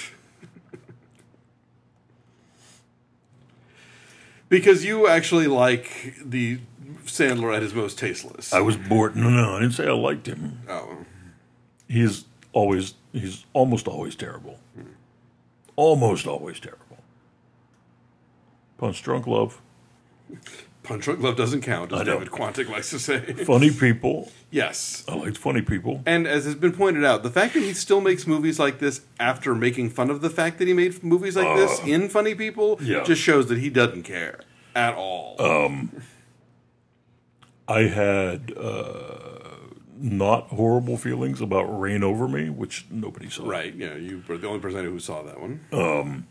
Because you actually like the Sandler at his most tasteless. I was bored. No, no, I didn't say I liked him. Oh. He's always, he's almost always terrible. Almost always terrible. Punch Drunk Love. Punch Drunk Love doesn't count, as I know. David Quantick likes to say. Funny People. Yes. I liked Funny People. And as has been pointed out, the fact that he still makes movies like this after making fun of the fact that he made movies like uh, this in Funny People yeah. just shows that he doesn't care at all. Um, I had uh, not horrible feelings about Reign Over Me, which nobody saw. Right, yeah, you were the only person I knew who saw that one. Um,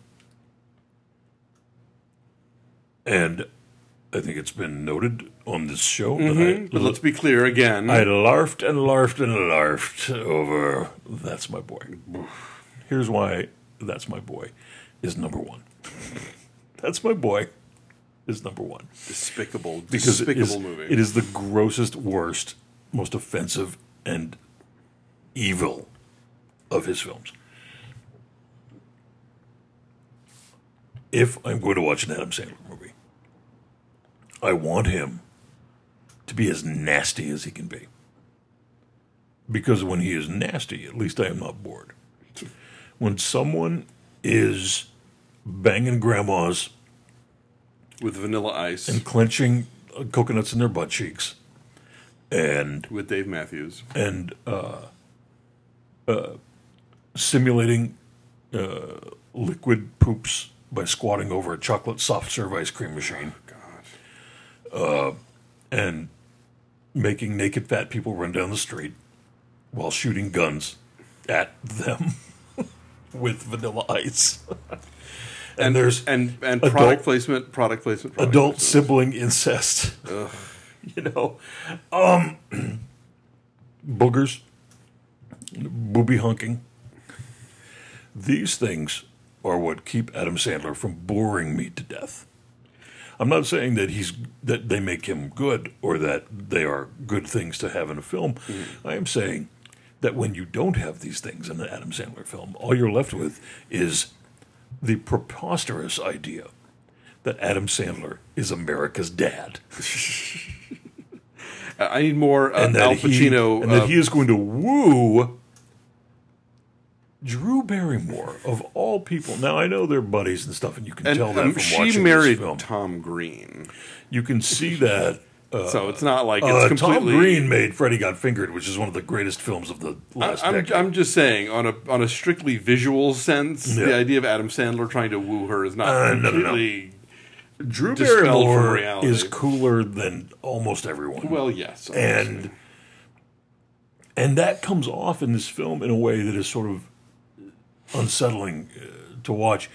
and I think it's been noted on this show. Mm-hmm. That I, but let's be clear again. I larfed and larfed and larfed over That's My Boy. Here's why That's My Boy is number one. That's My Boy is number one. Despicable, because despicable it is, movie. It is the grossest, worst, most offensive, and evil of his films. If I'm going to watch an Adam Sandler movie, I want him to be as nasty as he can be. Because when he is nasty, at least I am not bored. When someone is banging grandmas with Vanilla Ice and clenching uh, coconuts in their butt cheeks, and with Dave Matthews, and uh, uh, simulating uh, liquid poops by squatting over a chocolate soft serve ice cream machine. Uh, and making naked fat people run down the street while shooting guns at them with Vanilla Ice. and, and there's and and adult, product placement, product placement, product adult placement. sibling incest. Ugh. You know, um, boogers, booby hunking. These things are what keep Adam Sandler from boring me to death. I'm not saying that he's that they make him good or that they are good things to have in a film. Mm. I am saying that when you don't have these things in an Adam Sandler film, all you're left with is the preposterous idea that Adam Sandler is America's dad. I need more uh, and Al Pacino. He, and uh, that he is going to woo Drew Barrymore, of all people. Now, I know they're buddies and stuff, and you can and, tell that um, from she watching married this film. Tom Green. You can see that. Uh, so it's not like it's uh, completely... Tom Green made Freddy Got Fingered, which is one of the greatest films of the last I'm, decade. I'm just saying, on a on a strictly visual sense, yeah. the idea of Adam Sandler trying to woo her is not uh, completely... No, no, no. Drew dispelled from Barrymore reality. is cooler than almost everyone. Well, yes. And, and that comes off in this film in a way that is sort of unsettling uh, to watch.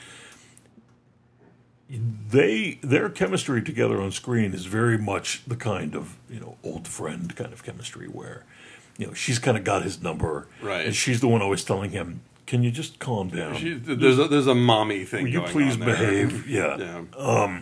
They their chemistry together on screen is very much the kind of, you know, old friend kind of chemistry where, you know, she's kind of got his number, right? And she's the one always telling him, "Can you just calm down? She, there's a, there's a mommy thing. Will you going please on there. behave?" Yeah. yeah. Um.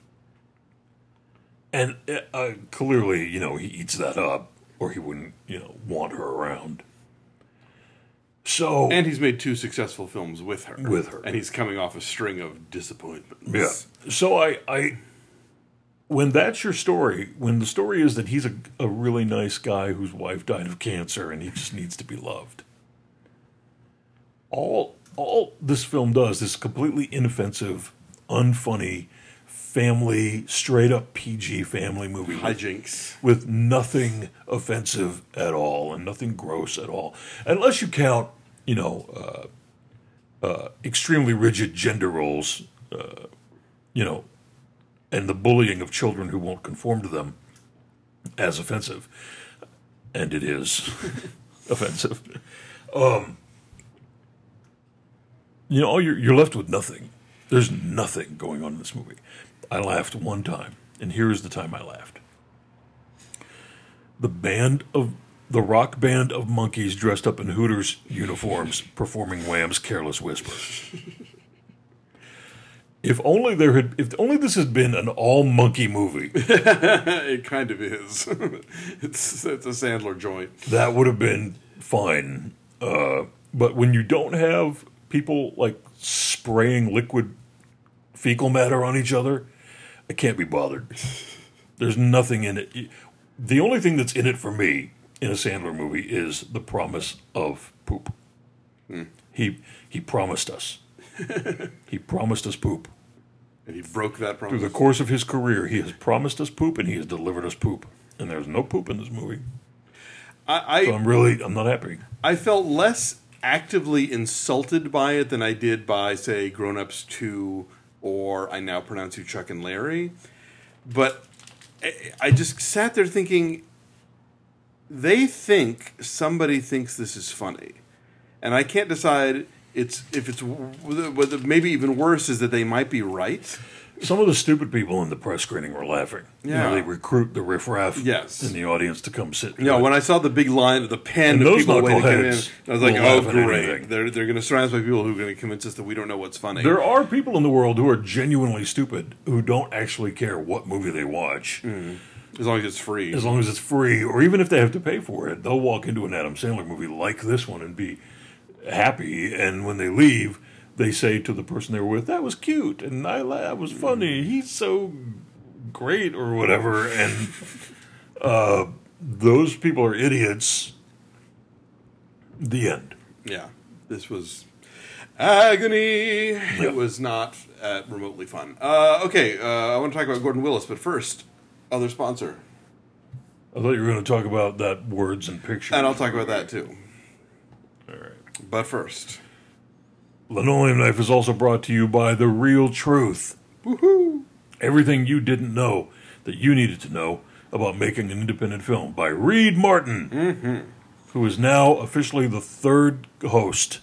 And uh, clearly, you know, he eats that up, or he wouldn't, you know, want her around. So, and he's made two successful films with her. With her. And he's coming off a string of disappointments. Yeah. So I, I when that's your story, when the story is that he's a, a really nice guy whose wife died of cancer and he just needs to be loved. All all this film does, this completely inoffensive, unfunny, family, straight up P G family movie. Hijinks. With, with nothing offensive at all and nothing gross at all. Unless you count, you know, uh, uh, extremely rigid gender roles, uh, you know, and the bullying of children who won't conform to them as offensive. and it is offensive. Um, you know, you're, you're left with nothing. There's nothing going on in this movie. I laughed one time, and here is the time I laughed. The band of the rock band of monkeys dressed up in Hooters uniforms performing Wham's "Careless Whisper." If only there had, if only this had been an all monkey movie. It kind of is. it's it's a Sandler joint. That would have been fine. Uh, but when you don't have people like spraying liquid fecal matter on each other, I can't be bothered. There's nothing in it. The only thing that's in it for me in a Sandler movie is the promise of poop. Hmm. He he promised us. He promised us poop. And he broke that promise. Through the course of his career, he has promised us poop, and he has delivered us poop. And there's no poop in this movie. I, I so I'm really, I'm not happy. I felt less actively insulted by it than I did by, say, Grown Ups two, or I Now Pronounce You Chuck and Larry. But I, I just sat there thinking, they think somebody thinks this is funny. And I can't decide... It's if it's maybe even worse is that they might be right. Some of the stupid people in the press screening were laughing. Yeah, you know, they recruit the riffraff yes. in the audience to come sit. Yeah, when I saw the big line, the pen of people waiting to come in, I was like, "Oh, great! They're they're going to surround us by people who are going to convince us that we don't know what's funny." There are people in the world who are genuinely stupid who don't actually care what movie they watch, mm. as long as it's free. As long as it's free, or even if they have to pay for it, they'll walk into an Adam Sandler movie like this one and be happy, and when they leave, they say to the person they were with, "That was cute, and I that was funny. He's so great," or whatever. And uh, those people are idiots. The end. Yeah, this was agony. Yeah. It was not uh, remotely fun. Uh, okay, uh, I want to talk about Gordon Willis, but first, other sponsor. I thought you were going to talk about that words and pictures, and I'll talk about that too. All right. But first, Linoleum Knife is also brought to you by The Real Truth. Woohoo! Everything you didn't know that you needed to know about making an independent film by Reed Martin, mm-hmm. who is now officially the third host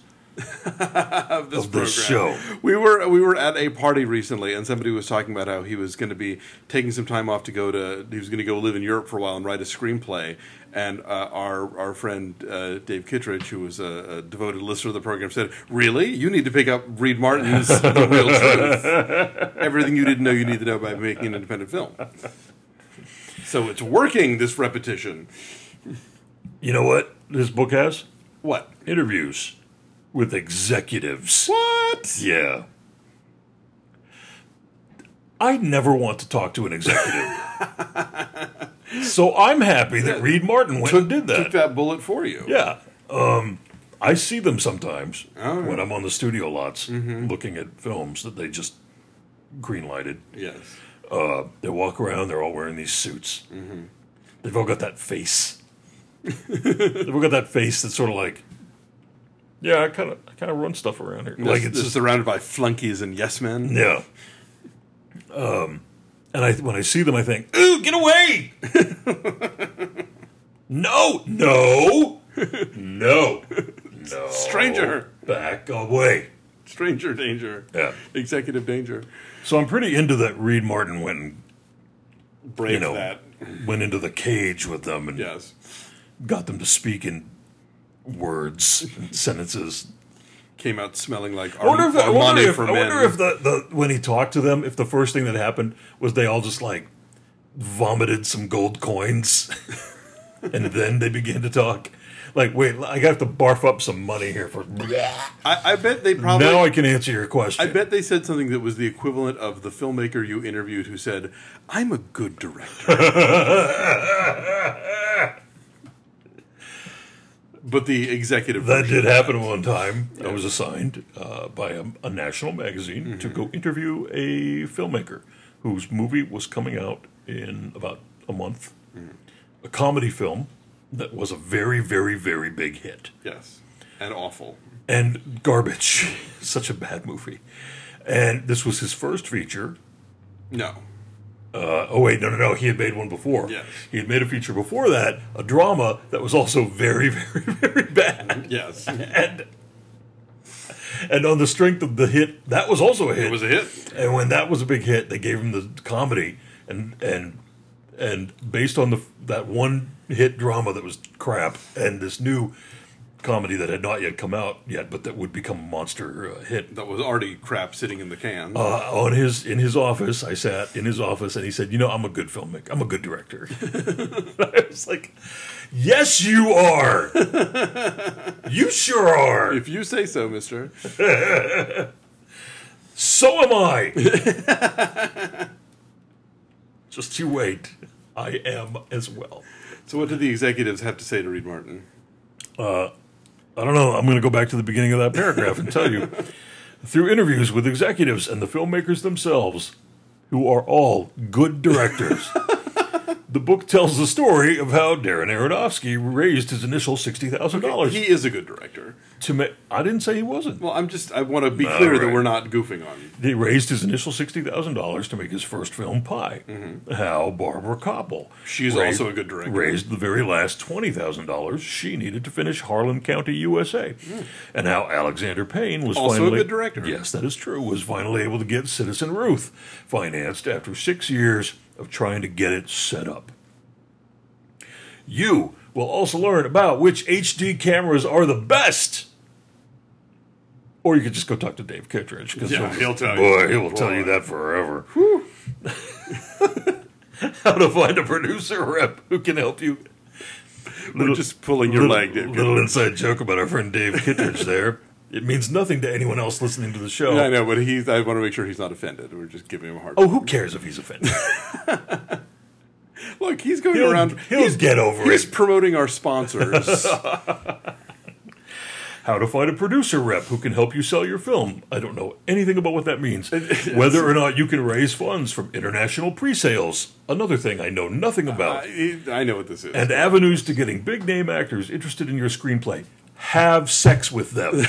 of this, of this program. show. We were we were at a party recently, and somebody was talking about how he was going to be taking some time off to go to. He was going to go live in Europe for a while and write a screenplay. And uh, our our friend uh, Dave Kittredge, who was a, a devoted listener of the program, said, "Really, you need to pick up Reed Martin's The Real Truth. Everything you didn't know you need to know by making an independent film." So it's working. This repetition. You know what this book has? What? Interviews with executives. What? Yeah. I never want to talk to an executive. So I'm happy that yeah. Reed Martin went took, and did that. Took that bullet for you. Yeah. Um, I see them sometimes right. when I'm on the studio lots mm-hmm. looking at films that they just green-lighted. Yes. Uh, they walk around, they're all wearing these suits. Mm-hmm. They've all got that face. They've all got that face that's sort of like, yeah, I kind of I kind of run stuff around here. Like like it's just surrounded by flunkies and yes men. Yeah. Um, and I when I see them, I think, "Ooh, get away!" no, no, no, no, stranger, back away, stranger danger. Yeah, executive danger. So I'm pretty into that. Reed Martin went and break you know, that. Went into the cage with them and yes. got them to speak in words and sentences. Came out smelling like I wonder if, I wonder if, for I men. wonder if the, the when he talked to them, if the first thing that happened was they all just like vomited some gold coins, and then they began to talk. Like, wait, I have to barf up some money here for. I, I bet they probably. Now I can answer your question. I bet they said something that was the equivalent of the filmmaker you interviewed who said, "I'm a good director." But the executive that did happen one time. Yeah. I was assigned uh, by a, a national magazine mm-hmm. to go interview a filmmaker whose movie was coming out in about a month. Mm-hmm. A comedy film that was a very, very, very big hit. Yes, and awful. And Uh, oh wait, no, no, no. He had made one before. Yes. He had made a feature before that, a drama that was also very, very, very bad. Yes. And and on the strength of the hit, that was also a hit. It was a hit. And when that was a big hit, they gave him the comedy, and and and based on the that one hit drama that was crap, and this new comedy that had not yet come out yet, but that would become a monster uh, hit. That was already crap sitting in the can. Uh, on his in his office, I sat in his office, and he said, "You know, I'm a good filmmaker. I'm a good director." I was like, "Yes, you are. You sure are. If you say so, mister. So am I." Just you wait. I am as well. So what did the executives have to say to Reed Martin? I don't know. I'm going to go back to the beginning of that paragraph and tell you. Through interviews with executives and the filmmakers themselves, who are all good directors, the book tells the story of how Darren Aronofsky raised his initial sixty thousand dollars. He is a good director. To make, I didn't say he wasn't. Well, I'm just, I want to be All clear right. that we're not goofing on you. He raised his initial sixty thousand dollars to make his first film, Pie. Mm-hmm. How Barbara Koppel. She's raised, also a good director. Raised the very last twenty thousand dollars she needed to finish Harlan County, U S A. Mm. And how Alexander Payne was Also finally... a good director. Yes, that is true. Was finally able to get Citizen Ruth financed after six years of trying to get it set up. You will also learn about which H D cameras are the best. Or you could just go talk to Dave Kittredge. Yeah, he'll tell boy, you. Boy, he will Boy. tell you that forever. How to find a producer rep who can help you. We're just pulling your little, leg, Dave. Little inside joke about our friend Dave Kittredge there. It means nothing to anyone else listening to the show. Yeah, I know, but he's, I want to make sure he's not offended. We're just giving him a hard Oh, time. who cares if he's offended? Look, he's going He'll- around. he'll he's, get over he's it. promoting our sponsors. How to find a producer rep who can help you sell your film. I don't know anything about what that means. Whether or not you can raise funds from international pre-sales. Another thing I know nothing about. I, I know what this is. And avenues to getting big-name actors interested in your screenplay. Have sex with them.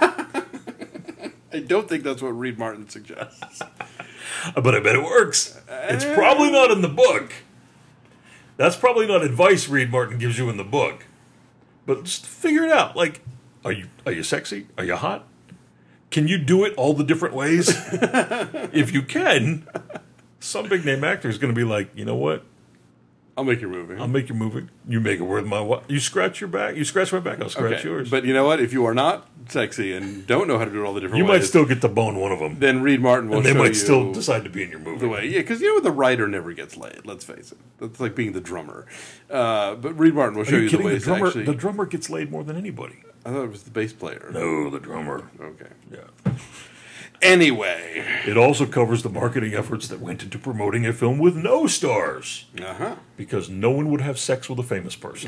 I don't think that's what Reed Martin suggests. But I bet it works. It's probably not in the book. That's probably not advice Reed Martin gives you in the book. But just figure it out. Like, are you are you sexy? Are you hot? Can you do it all the different ways? If you can, some big name actor is going to be like, you know what? I'll make your movie. I'll make your movie. You make it worth my while. You scratch your back. You scratch my back. I'll scratch Okay, yours. but you know what? If you are not sexy and don't know how to do it all the different you ways, might still get to bone one of them. then Reed Martin will And they show might you still decide to be in your movie. the way. Yeah, because you know what? The writer never gets laid. Let's face it. That's like being the drummer. Uh, but Reed Martin will Are show you you, kidding? the The ways drummer, to actually. the drummer gets laid more than anybody. I thought it was the bass player. No, the drummer. Okay. Yeah. Anyway. It also covers the marketing efforts that went into promoting a film with no stars. Uh huh. Because no one would have sex with a famous person.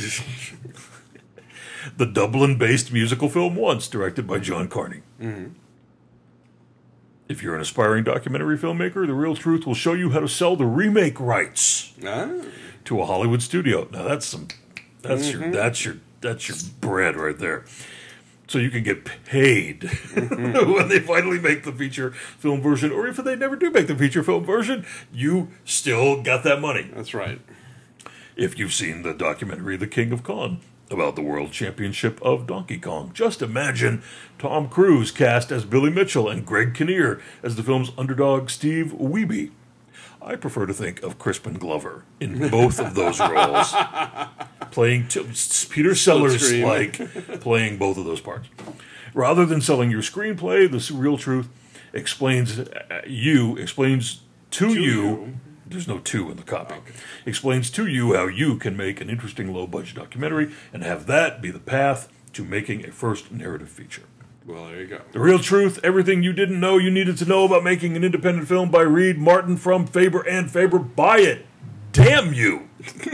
The Dublin-based musical film Once, directed by John Carney. Mm-hmm. If you're an aspiring documentary filmmaker, The Real Truth will show you how to sell the remake rights Ah. to a Hollywood studio. Now that's some, that's Mm-hmm. your, that's your, that's your bread right there. So you can get paid Mm-hmm. when they finally make the feature film version, or if they never do make the feature film version, you still got that money. That's right. If you've seen the documentary The King of Kong about the World Championship of Donkey Kong, just imagine Tom Cruise cast as Billy Mitchell and Greg Kinnear as the film's underdog Steve Wiebe. I prefer to think of Crispin Glover in both of those roles, playing t- Peter Sellers Scream. like playing both of those parts. Rather than selling your screenplay, The Real Truth explains uh, you explains to, To you. you. There's no two in the copy. Explains to you how you can make an interesting low-budget documentary and have that be the path to making a first narrative feature. Well, there you go. The Real Truth, everything you didn't know you needed to know about making an independent film by Reed Martin from Faber and Faber. Buy it. Damn you.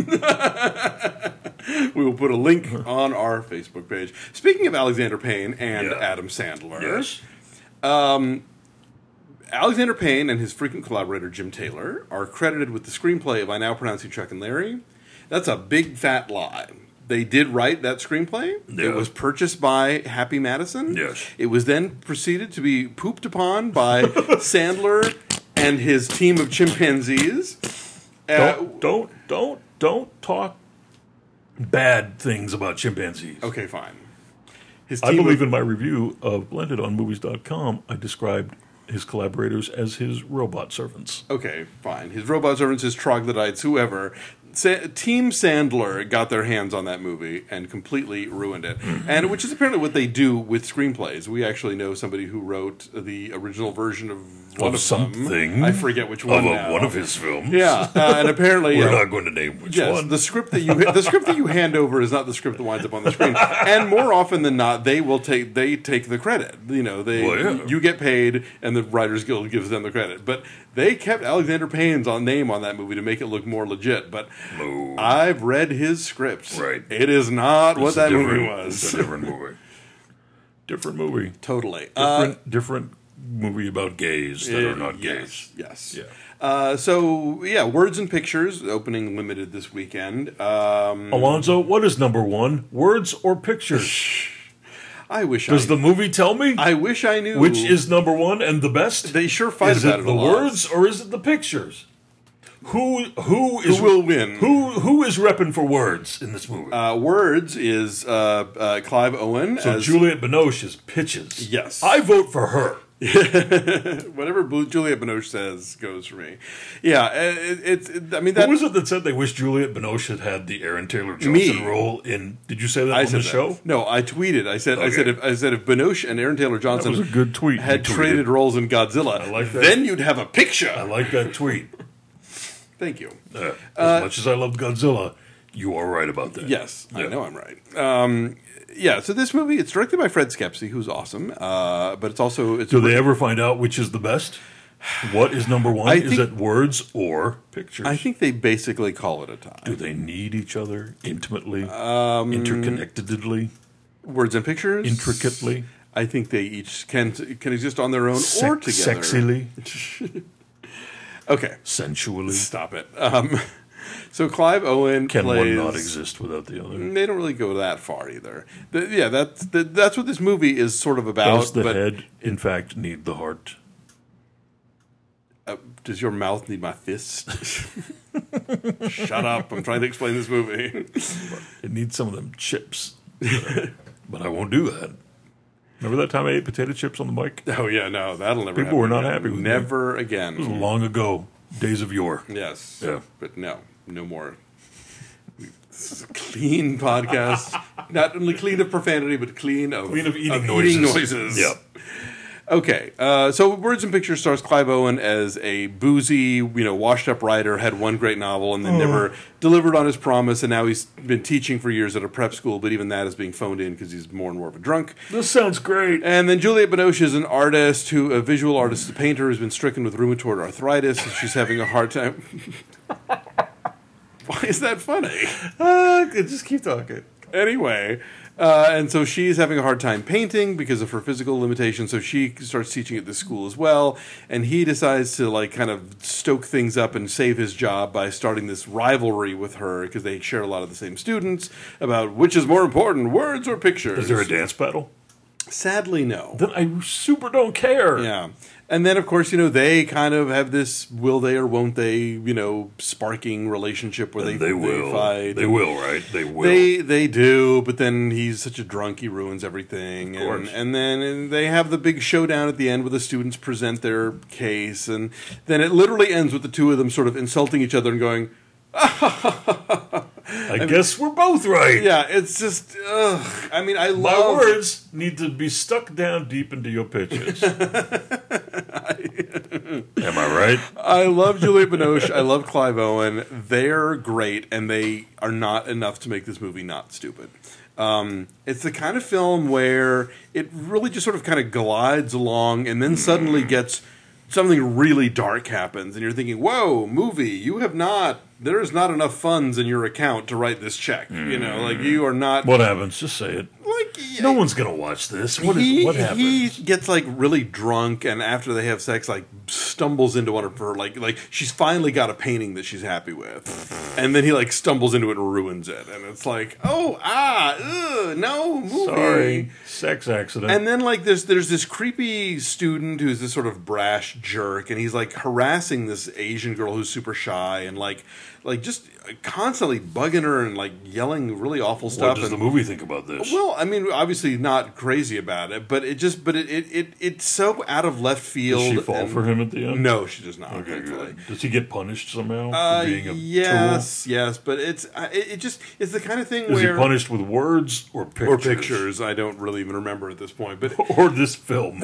We will put a link on our Facebook page. Speaking of Alexander Payne and Yeah. Adam Sandler, Yes. Alexander Payne and his frequent collaborator Jim Taylor are credited with the screenplay of I Now Pronounce You Chuck and Larry. That's a big fat lie. They did write that screenplay. Yeah. It was purchased by Happy Madison. Yes. It was then proceeded to be pooped upon by Sandler and his team of chimpanzees. Don't, don't, don't, don't talk bad things about chimpanzees. Okay, fine. His I team believe of- in my review of Blended on Movies dot com, I described his collaborators as his robot servants. Okay, fine. His robot servants, his troglodytes, whoever. Sa- Team Sandler got their hands on that movie and completely ruined it. Mm-hmm. And which is apparently what they do with screenplays. We actually know somebody who wrote the original version of one Of of, something. them. I forget which Of one a- now. one of his films. Yeah, uh, and apparently We're you know, not going to name which yes, one. the script that you the script that you hand over is not the script that winds up on the screen. And more often than not, they will take they take the credit. You know, they Well, yeah. you get paid, and the Writers Guild gives them the credit. But they kept Alexander Payne's on name on that movie to make it look more legit. But No. I've read his script. Right. It is not what It's a that movie different- was. It's a different movie. Different movie. Totally. Different, Uh, different movie about gays that are not yes, gays. Yes. Yeah. Uh, so yeah, Words and Pictures opening limited this weekend. Um, Alonzo, what is number one? Words or pictures? I wish Does I. the movie tell me I wish I knew which is number one and the best? They sure fight is about it it a the lot. words or is it the pictures? Who who is Who will win? Who who is repping for words in this movie? Uh, Words is uh, uh, Clive Owen so as Juliette Binoche is pitches. Yes. I vote for her. whatever Blue- Juliette Binoche says goes for me. Yeah, it, it's. It, I mean, that Who was it that said they wish Juliette Binoche had had the Aaron Taylor Johnson Me. role in? Did you say that I on said the that. show? No, I tweeted. I said. I Okay. said. If, I said if Binoche and Aaron Taylor Johnson That was a good tweet you had tweeted. traded roles in Godzilla, I like that. then you'd have a I picture. like that tweet. Thank you. Uh, as much as I loved Godzilla, you are right about that. Yes, I Yeah. know I'm right. Um, yeah, so this movie, it's directed by Fred Skepsey, who's awesome, uh, but it's also... It's Do they ever find out which is the best? What is number one? I is think- it words or pictures? I think they basically call it a tie. Do they need each other intimately, Um, interconnectedly, Words and Pictures? intricately, I think they each can can exist on their own or sex- together. sexily, Okay, sensually? stop it. Um, so Clive Owen Can plays... one not exist without the other? They don't really go that far either. The, yeah, that's the, that's what this movie is sort of about. Does the but head, in fact, need the heart? uh, does your mouth need my fist? Shut up! I'm trying to explain this movie. It needs some of them chips. But I won't do that. Remember that time I ate potato chips on the mic? Oh yeah, no, that'll never. People happen were not again. happy with me. Never It was again. long ago, days of yore. Yes. Yeah. But no, no more. This is a clean podcast. Not only clean of profanity, but clean of Clean of eating of noises. Eating noises. Yeah. Okay, uh, so Words and Pictures stars Clive Owen as a boozy, you know, washed-up writer, had one great novel and then never delivered on his promise, and now he's been teaching for years at a prep school, but even that is being phoned in because he's more and more of a drunk. This sounds great. And then Juliette Binoche is an artist, who a visual artist, a painter, who's been stricken with rheumatoid arthritis, and she's having a hard time. Why is that funny? Uh, just keep talking. Anyway, uh, and so she's having a hard time painting because of her physical limitations. So she starts teaching at this school as well, and he decides to like kind of stoke things up and save his job by starting this rivalry with her because they share a lot of the same students about which is more important, words or pictures. Is there a dance battle? Sadly, no. Then I super don't care. Yeah. And then, of course, you know, they kind of have this will they or won't they, you know, sparking relationship where they, They will. fight. They will, right? They will. They they do, but then he's such a drunk, he ruins everything. Of course. And, and then and they have the big showdown at the end where the students present their case. And then it literally ends with the two of them sort of insulting each other and going, I guess we're both right. yeah, it's just, ugh. I mean, I My love... words need to be stuck down deep into your pitches. Am I right? I love Juliette Binoche. I love Clive Owen. They're great, and they are not enough to make this movie not stupid. Um, it's the kind of film where it really just sort of kind of glides along and then suddenly gets something really dark happens, and you're thinking, whoa, movie, you have not, there is not enough funds in your account to write this check. You know, like you are not... What happens? Just say it. Like, No one's going to watch this. What, is, he, what happens? he gets like really drunk, and after they have sex, like stumbles into one of her like like she's finally got a painting that she's happy with, and then he like stumbles into it and ruins it, and it's like, oh ah ugh, no movie. Sorry. sex accident. And then like there's there's this creepy student who's this sort of brash jerk, and he's like harassing this Asian girl who's super shy and like like just constantly bugging her and like yelling really awful stuff. What does and, the movie think about this? Well, I mean, obviously not crazy about it, but it just but it it, it it's so out of left field. Does she fall and, for him at the end? No, she does not. Okay, thankfully. good. Does he get punished somehow Uh, for being a yes, yes, but it's uh, it, it just it's the kind of thing tool? Is where he punished with words or pictures? or pictures. I don't really even remember at this point, but Or this film.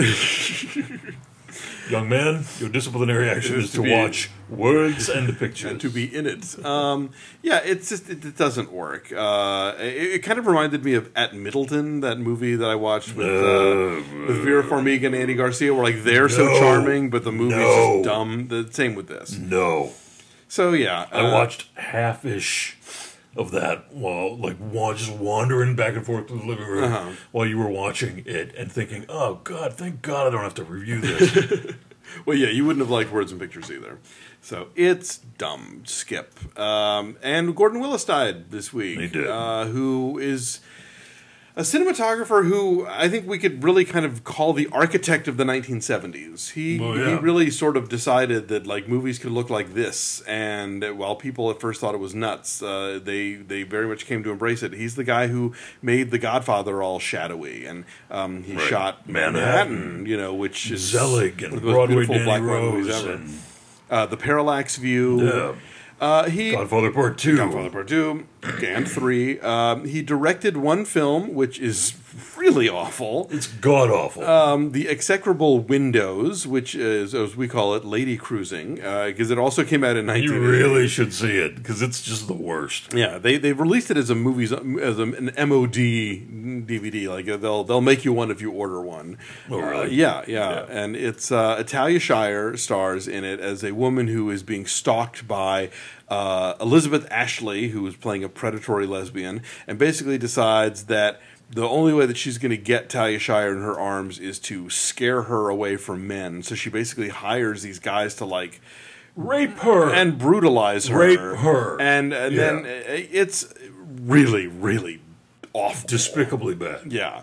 Young man, your disciplinary action It is is to to be- watch words and pictures. and to be in it. Um, yeah, it's just it, it doesn't work. Uh, it, it kind of reminded me of At Middleton, that movie that I watched with uh, with Vera Farmiga and Andy Garcia, where like they're so No. charming, but the movie's No. just dumb. The same with this. No. So yeah, I uh, watched half-ish of that while, like, wa- just wandering back and forth through the living room Uh-huh. while you were watching it and thinking, oh, God, thank God I don't have to review this. Well, yeah, you wouldn't have liked Words and Pictures either. So it's dumb. Skip. Um, and Gordon Willis died this week. He did. Uh, who is a cinematographer who I think we could really kind of call the architect of the nineteen seventies. He Oh, he yeah. really sort of decided that like movies could look like this, and while people at first thought it was nuts, uh, they they very much came to embrace it. He's the guy who made The Godfather all shadowy, and um, he Right. shot Manhattan. Manhattan, you know, which is Zelig one and of the most Broadway beautiful Danny black and white movies Rose ever. and Uh, the Parallax View. yeah. Uh, he Godfather Part two. Godfather Part Two and Three. Um, he directed one film which is really awful. It's god-awful. Um, the Execrable Windows, which is, as we call it, lady cruising, because it also came out in nineteen eighty. you really should see it, because it's just the worst. Yeah, they they released it as a movies as a, an M O D D V D. Like uh, they'll they'll make you one if you order one. Oh, really? Uh, yeah, yeah, Yeah. and it's uh, Italia Shire stars in it as a woman who is being stalked by uh, Elizabeth Ashley, who is playing a predatory lesbian, and basically decides that the only way that she's going to get Talia Shire in her arms is to scare her away from men. So she basically hires these guys to like Rape her. and brutalize her, Rape her. and and Yeah. then it's really, really awful, Despicably bad. yeah.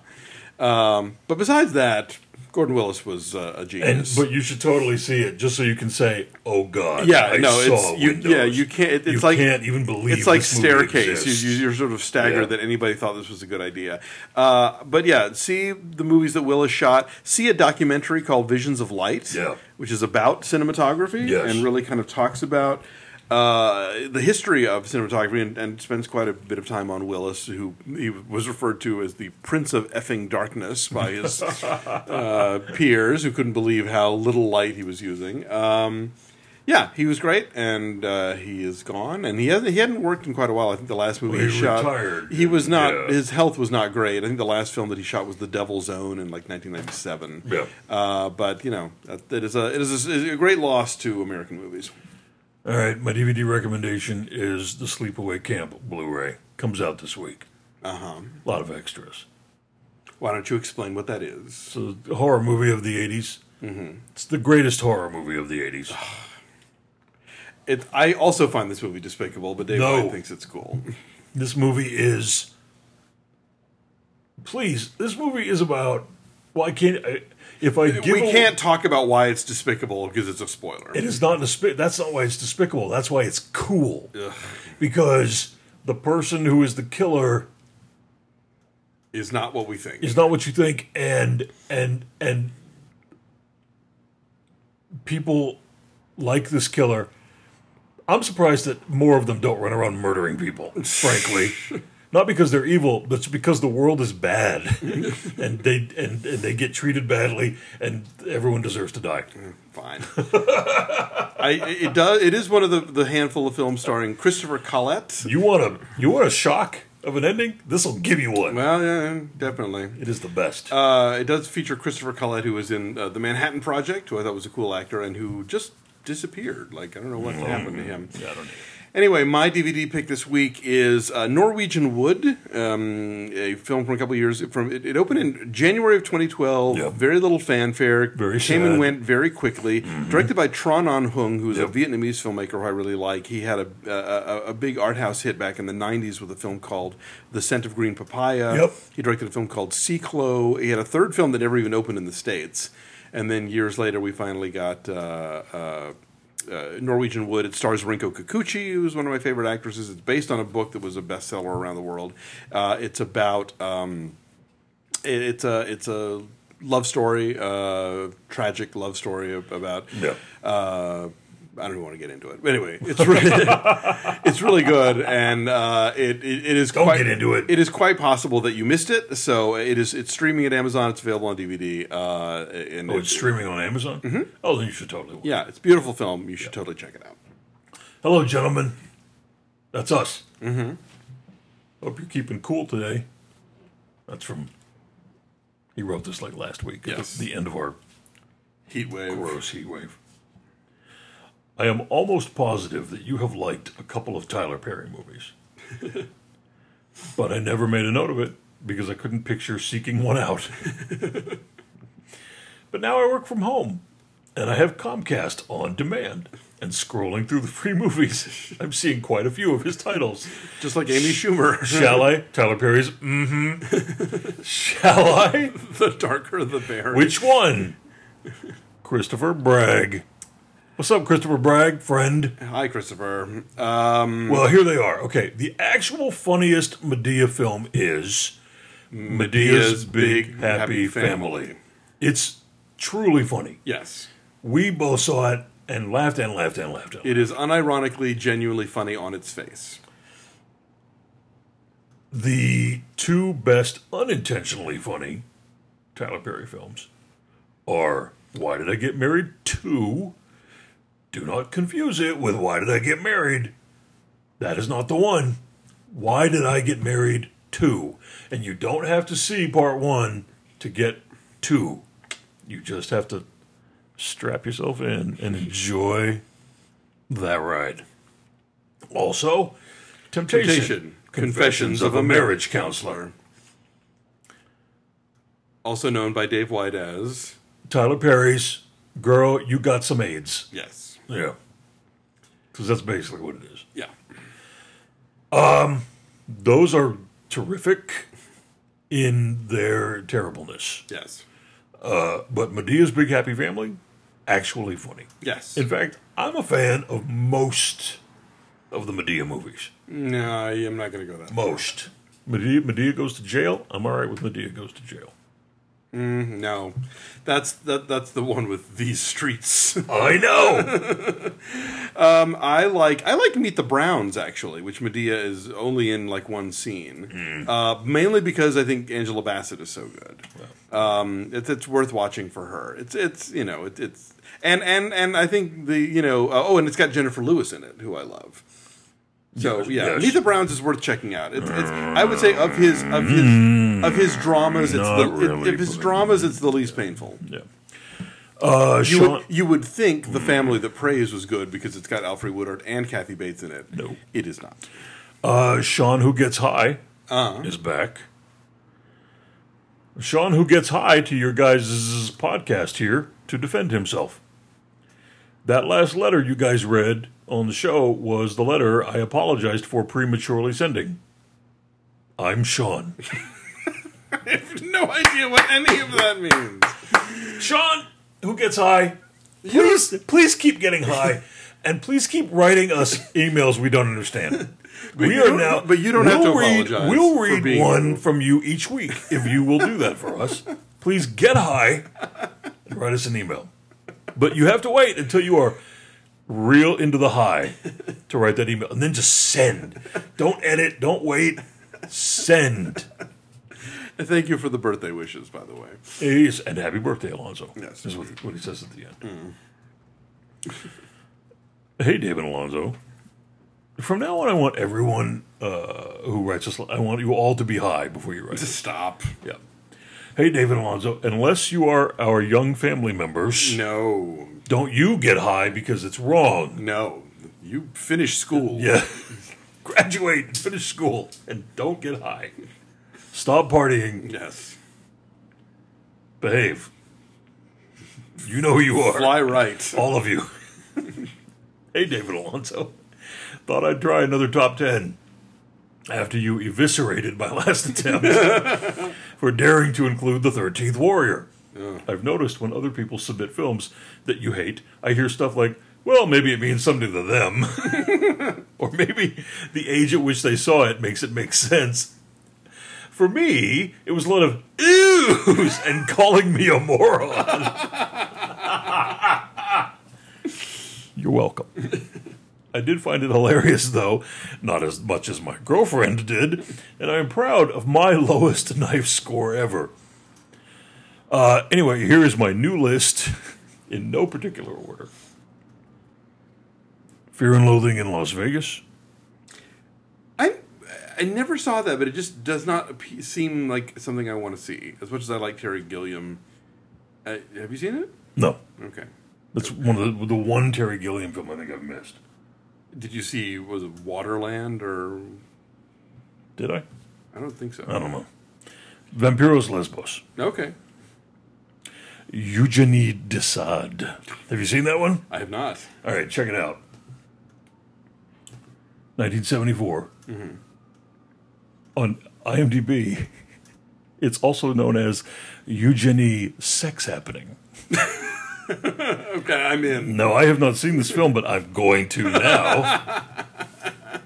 Um, but besides that, Gordon Willis was uh, a And, genius. but you should totally see it, just so you can say, "Oh God, Yeah, I no, saw it's- you- Windows." yeah, you can't- it- it's you like- can't even believe it's like this movie Staircase. exists. You, you're sort of staggered Yeah. that anybody thought this was a good idea. Uh, but yeah, see the movies that Willis shot. See a documentary called Visions of Light, Yeah. which is about cinematography Yes. and really kind of talks about uh, the history of cinematography and, and spends quite a bit of time on Willis, who he was referred to as the Prince of Effing Darkness by his uh, peers, who couldn't believe how little light he was using. Um, yeah, he was great, and uh, he is gone. And he hasn't he hadn't worked in quite a while. I think the last movie Well, he, he shot, retired. he was not. Yeah. His health was not great. I think the last film that he shot was The Devil's Own in like nineteen ninety-seven. Yeah. Uh, but you know, that, that is a it is a, a great loss to American movies. All right, my D V D recommendation is the Sleepaway Camp Blu-ray. Comes out this week. Uh huh. A lot of extras. Why don't you explain what that is? So, a horror movie of the eighties. Mm-hmm. It's the greatest horror movie of the eighties. It. I also find this movie despicable, but Dave No. White thinks it's cool. This movie is. Please, this movie is about. Well, I can't. I, if I give we a- can't talk about why it's despicable because it's a spoiler. It is not despi- That's not why it's despicable. That's why it's cool. Ugh. Because the person who is the killer Is not what we think. is not what you think, and and and people like this killer. I'm surprised that more of them don't run around murdering people. Frankly, not because they're evil, but it's because the world is bad, and they and, and they get treated badly, and everyone deserves to die. Fine. I it does. It is one of the, the handful of films starring Christopher Collette. You want a you want a shock of an ending? This will give you one. Well, yeah, definitely. It is the best. Uh, it does feature Christopher Collette, who was in uh, the Manhattan Project, who I thought was a cool actor, and who just disappeared. Like I don't know what happened to him. Yeah, I don't know. Anyway, my D V D pick this week is uh, Norwegian Wood, um, a film from a couple of years. From it, it opened in January of twenty twelve. Yep. Very little fanfare. Very Came sad. and went very quickly. Mm-hmm. Directed by Tron An Hung, who's Yep. a Vietnamese filmmaker who I really like. He had a, a, a big art house hit back in the nineties with a film called The Scent of Green Papaya. Yep. He directed a film called Ciclo. He had a third film that never even opened in the States. And then years later, we finally got... Uh, uh, Uh, Norwegian Wood. It stars Rinko Kikuchi, who's one of my favorite actresses. It's based on a book that was a bestseller around the world. Uh, it's about um, it, it's a it's a love story, uh, tragic love story about. Yeah. Uh, I don't even want to get into it. But anyway, it's really it's really good, and uh, it, it it is Don't quite, get into it. It is quite possible that you missed it. So it is it's streaming at Amazon. It's available on D V D. Uh, and Oh, it- it's streaming on Amazon? Mm-hmm. Oh, then you should totally watch it. Yeah, it's a beautiful film. You should totally check it out. Hello, gentlemen. That's us. Mm-hmm. Hope you're keeping cool today. That's from... He wrote this like last week. At Yes. the, the end of our Heat wave. gross heat wave. I am almost positive that you have liked a couple of Tyler Perry movies. But I never made a note of it because I couldn't picture seeking one out. But now I work from home, and I have Comcast on demand. And scrolling through the free movies, I'm seeing quite a few of his titles. Just like Amy Schumer. Shall I? Tyler Perry's, mm-hmm. Shall I? The darker the berry. Which one? Christopher Bragg. What's up, Christopher Bragg, friend? Hi, Christopher. Um, Well, here they are. Okay, the actual funniest Medea film is Medea's Big Happy, Family. It's truly funny. yes. We both saw it and laughed and laughed and laughed. And It is unironically, genuinely funny on its face. The two best unintentionally funny Tyler Perry films are Why Did I Get Married two? Do not confuse it with Why Did I Get Married? That is not the one. Why Did I Get Married two? And you don't have to see part one to get two. You just have to strap yourself in and enjoy that ride. Also, Temptation. Temptation. Confessions of a Marriage Counselor. Also known by Dave White as... Tyler Perry's Girl, You Got Some AIDS. Yes. Yeah. Because that's basically what it is. Yeah. Those are terrific in their terribleness. Yes. Uh, but Medea's Big Happy Family, actually funny. Yes. In fact, I'm a fan of most of the Medea movies. No, I'm not going to go that far. Most. Medea, Medea Goes to Jail. I'm all right with Medea Goes to Jail. No. That's that. That's the one with these streets. I know. Um, I like I like Meet the Browns actually, which Medea is only in like one scene, Mm. uh, mainly because I think Angela Bassett is so good. Um, it's it's worth watching for her. It's it's you know it, it's and and and I think the you know uh, oh and it's got Jennifer Lewis in it, who I love. So Yes, yeah, yes. Meet the Browns is worth checking out. It's, it's I would say of his of his of his dramas, it's Not the really, it, of his but- dramas, it's the least painful. Yeah. Uh, You Sean, would, you would think The Family That Prays was good because it's got Alfred Woodard and Kathy Bates in it. No. It is not. uh, Sean Who Gets High Uh, is back. Sean Who Gets High to your guys' podcast here to defend himself. That last letter you guys read on the show was the letter I apologized for prematurely sending. I'm Sean. I have no idea what any of that means. Sean Who Gets High, please, please keep getting high, and please keep writing us emails we don't understand. we you are don't- now, but you don't have we'll to read, apologize We'll for read being one rude. from you each week if you will do that for us. Please get high and write us an email. But you have to wait until you are real into the high to write that email, and then just send. Don't edit. Don't wait. Send. And thank you for the birthday wishes, by the way. Yes, and happy birthday, Alonzo. Yes. Is what, what he says at the end. Hey, David Alonzo. From now on, I want everyone uh, who writes us, I want you all to be high before you write. Just stop. Yeah. Hey, David Alonzo, unless you are our young family members, No. don't you get high because it's wrong. No. You finish school. Yeah. Graduate and finish school and don't get high. Stop partying. Yes. Behave. You know who you are. Fly right. All of you. Hey, David Alonso. Thought I'd try another top ten after you eviscerated my last attempt for daring to include The thirteenth Warrior. Yeah. I've noticed when other people submit films that you hate, I hear stuff like, well, maybe it means something to them. Or maybe the age at which they saw it makes it make sense. For me, it was a lot of oohs and calling me a moron. You're welcome. I did find it hilarious, though, not as much as my girlfriend did, and I am proud of my lowest knife score ever. Uh, anyway, here is my new list, in no particular order. Fear and Loathing in Las Vegas. I I never saw that, but it just does not appe- seem like something I want to see. As much as I like Terry Gilliam. Uh, have you seen it? No. Okay. That's one of the, the one Terry Gilliam film I think I've missed. Did you see, was it Waterland or... Did I? I don't think so. I don't know. Vampiros Lesbos. Okay. Eugenie Desade. Have you seen that one? I have not. All right, check it out. nineteen seventy-four. Mm-hmm. On IMDb, it's also known as Eugenie Sex Happening. Okay, I'm in. No, I have not seen this film, but I'm going to now. I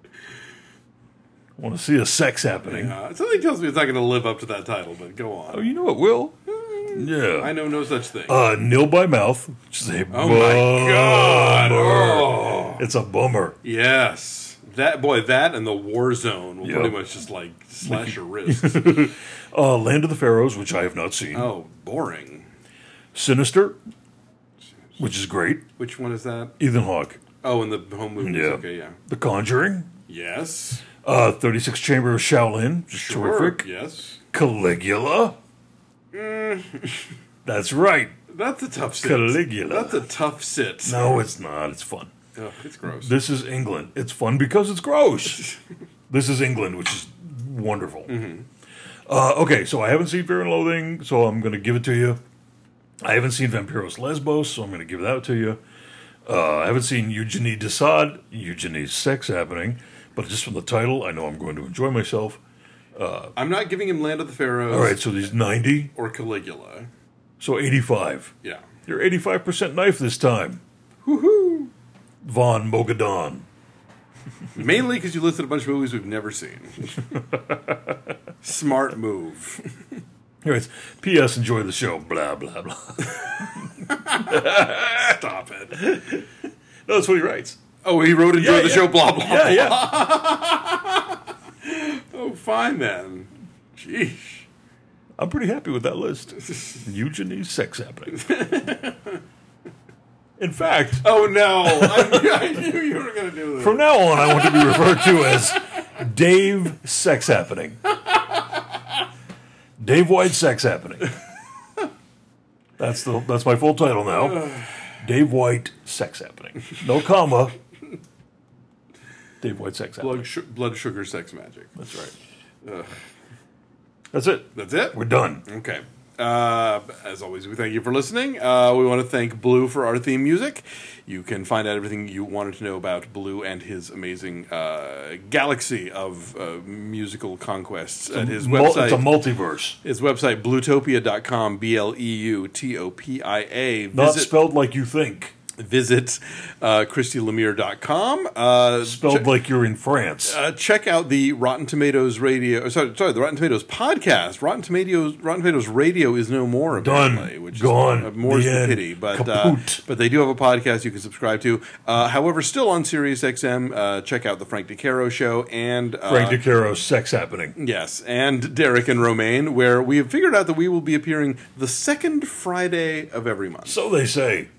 want to see a sex happening. Yeah, something tells me it's not going to live up to that title, but go on. Oh, you know it will. Yeah. I know no such thing. Uh, Nil by Mouth, which is a oh my God. bummer. Oh. It's a bummer. Yes. That, boy, that and the War Zone will Yep. pretty much just, like, slash your wrist. Uh, Land of the Pharaohs, which I have not seen. Oh, boring. Sinister, which is great. Which one is that? Ethan Hawke. Oh, in the home movies. Yeah. Okay, yeah. The Conjuring. Yes. Uh, thirty-six Chamber of Shaolin, which is Sure. terrific. Yes. Caligula. That's right. That's a tough sit. Caligula. That's a tough sit. No, it's not. It's fun. Ugh, it's gross. This is England. It's fun because it's gross. This is England, which is wonderful. Mm-hmm. Uh, okay, so I haven't seen Fear and Loathing, so I'm going to give it to you. I haven't seen Vampiros Lesbos, so I'm going to give that to you. Uh, I haven't seen Eugenie Desade, Eugenie's Sex Happening, but just from the title, I know I'm going to enjoy myself. I'm not giving him Land of the Pharaohs. All right, so these ninety, Or Caligula. so eighty-five. Yeah. You're eighty-five percent knife this time. Woohoo! Von Mogadon. Mainly because you listed a bunch of movies we've never seen. Smart move. Here it's P S. Enjoy the show. Blah, blah, blah. Stop it. No, that's what he writes. Oh, he wrote Enjoy Yeah, the yeah. Show, blah, blah, Yeah, blah. yeah. Oh, fine then. Sheesh. I'm pretty happy with that list. Eugenie's Sex Happening. In fact, Oh, no. I knew, I knew you were going to do this. from now on, I want to be referred to as Dave Sex Happening. Dave White Sex Happening. That's the that's my full title now. Dave White Sex Happening. No comma. Dave White Sex Happening. Blood, sh- blood sugar, sex magic. That's right. Ugh. That's it. That's it? We're done. Okay. Uh, as always, we thank you for listening. Uh, we want to thank Blue for our theme music. You can find out everything you wanted to know about Blue and his amazing uh, galaxy of uh, musical conquests at his Mul- website. It's a multiverse. His website, bluetopia dot com, B L E U T O P I A. Not Visit, spelled like you think. visit uh, Christy Lemire dot com. Uh, Spelled che- like you're in France. Uh, check out the Rotten Tomatoes radio. uh, Sorry, sorry, the Rotten Tomatoes podcast. Rotten Tomatoes, Rotten Tomatoes radio is no more. Apparently, Done. which Gone. is uh, more's The the end. pity. But uh, Kaput. but they do have a podcast you can subscribe to. Uh, however, still on SiriusXM, uh, check out the Frank DeCaro show and uh, Frank DeCaro's Sex Happening. yes, and Derek and Romaine, where we have figured out that we will be appearing the second Friday of every month. So they say.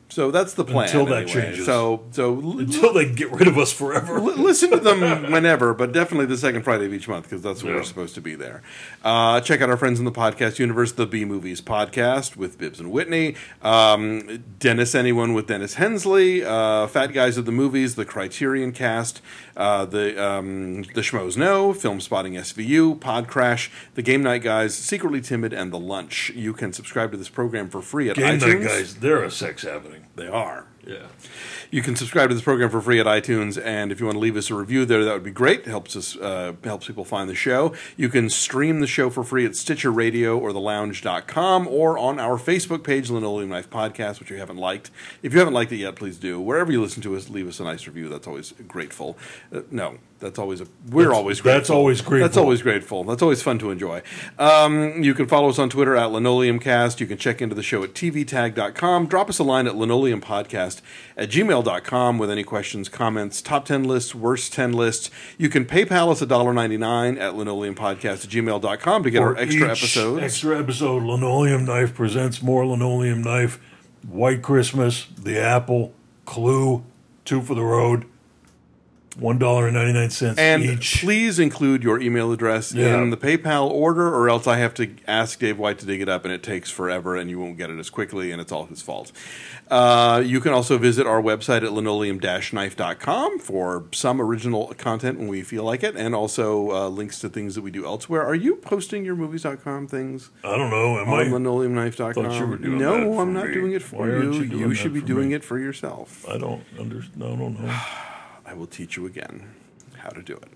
So that's the plan. Until that anyway. changes. So, so l- Until they get rid of us forever. l- listen to them whenever, but definitely the second Friday of each month because that's when Yeah. we're supposed to be there. Uh, check out our friends in the podcast universe, the B Movies Podcast with Bibbs and Whitney, um, Dennis Anyone with Dennis Hensley, uh, Fat Guys of the Movies, the Criterion Cast, uh, the um, the Schmoes Know, Film Spotting S V U, Pod Crash, the Game Night Guys, Secretly Timid, and The Lunch. You can subscribe to this program for free at Game iTunes. night guys, they're a sex happening. They are. Yeah. You can subscribe to this program for free at iTunes, and if you want to leave us a review there, that would be great. It helps us uh, helps people find the show. You can stream the show for free at Stitcher Radio or the lounge dot com or on our Facebook page, Linoleum Knife Podcast, which you haven't liked. If you haven't liked it yet, please do. Wherever you listen to us, leave us a nice review. That's always grateful. Uh, no, that's always a we're That's- always grateful. that's always grateful. That's always grateful. That's always fun to enjoy. Um, you can follow us on Twitter at LinoleumCast. You can check into the show at T V tag dot com. Drop us a line at linoleumpodcast at gmail dot com with any questions, comments, top ten lists, worst ten lists. You can PayPal us one dollar ninety-nine at linoleumpodcast at gmail dot com to get For our extra each episodes. Extra episode, Linoleum Knife presents more Linoleum Knife, White Christmas, The Apple, Clue, Two for the Road, one dollar and ninety-nine cents And each. please include your email address Yeah. in the PayPal order, or else I have to ask Dave White to dig it up, and it takes forever, and you won't get it as quickly, and it's all his fault. Uh, you can also visit our website at linoleum dash knife dot com for some original content when we feel like it, and also uh, links to things that we do elsewhere. Are you posting your movies dot com things I don't know. Am on I? linoleum knife dot com? thought you were doing no, that for I'm not me. doing it for Why aren't you. you doing should that be for doing me? it for yourself. I don't understand. I don't know. I will teach you again how to do it.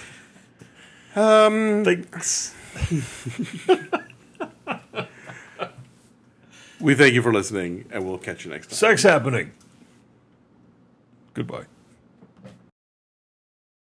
Um, Thanks. We thank you for listening, and we'll catch you next time. Sex happening. Goodbye.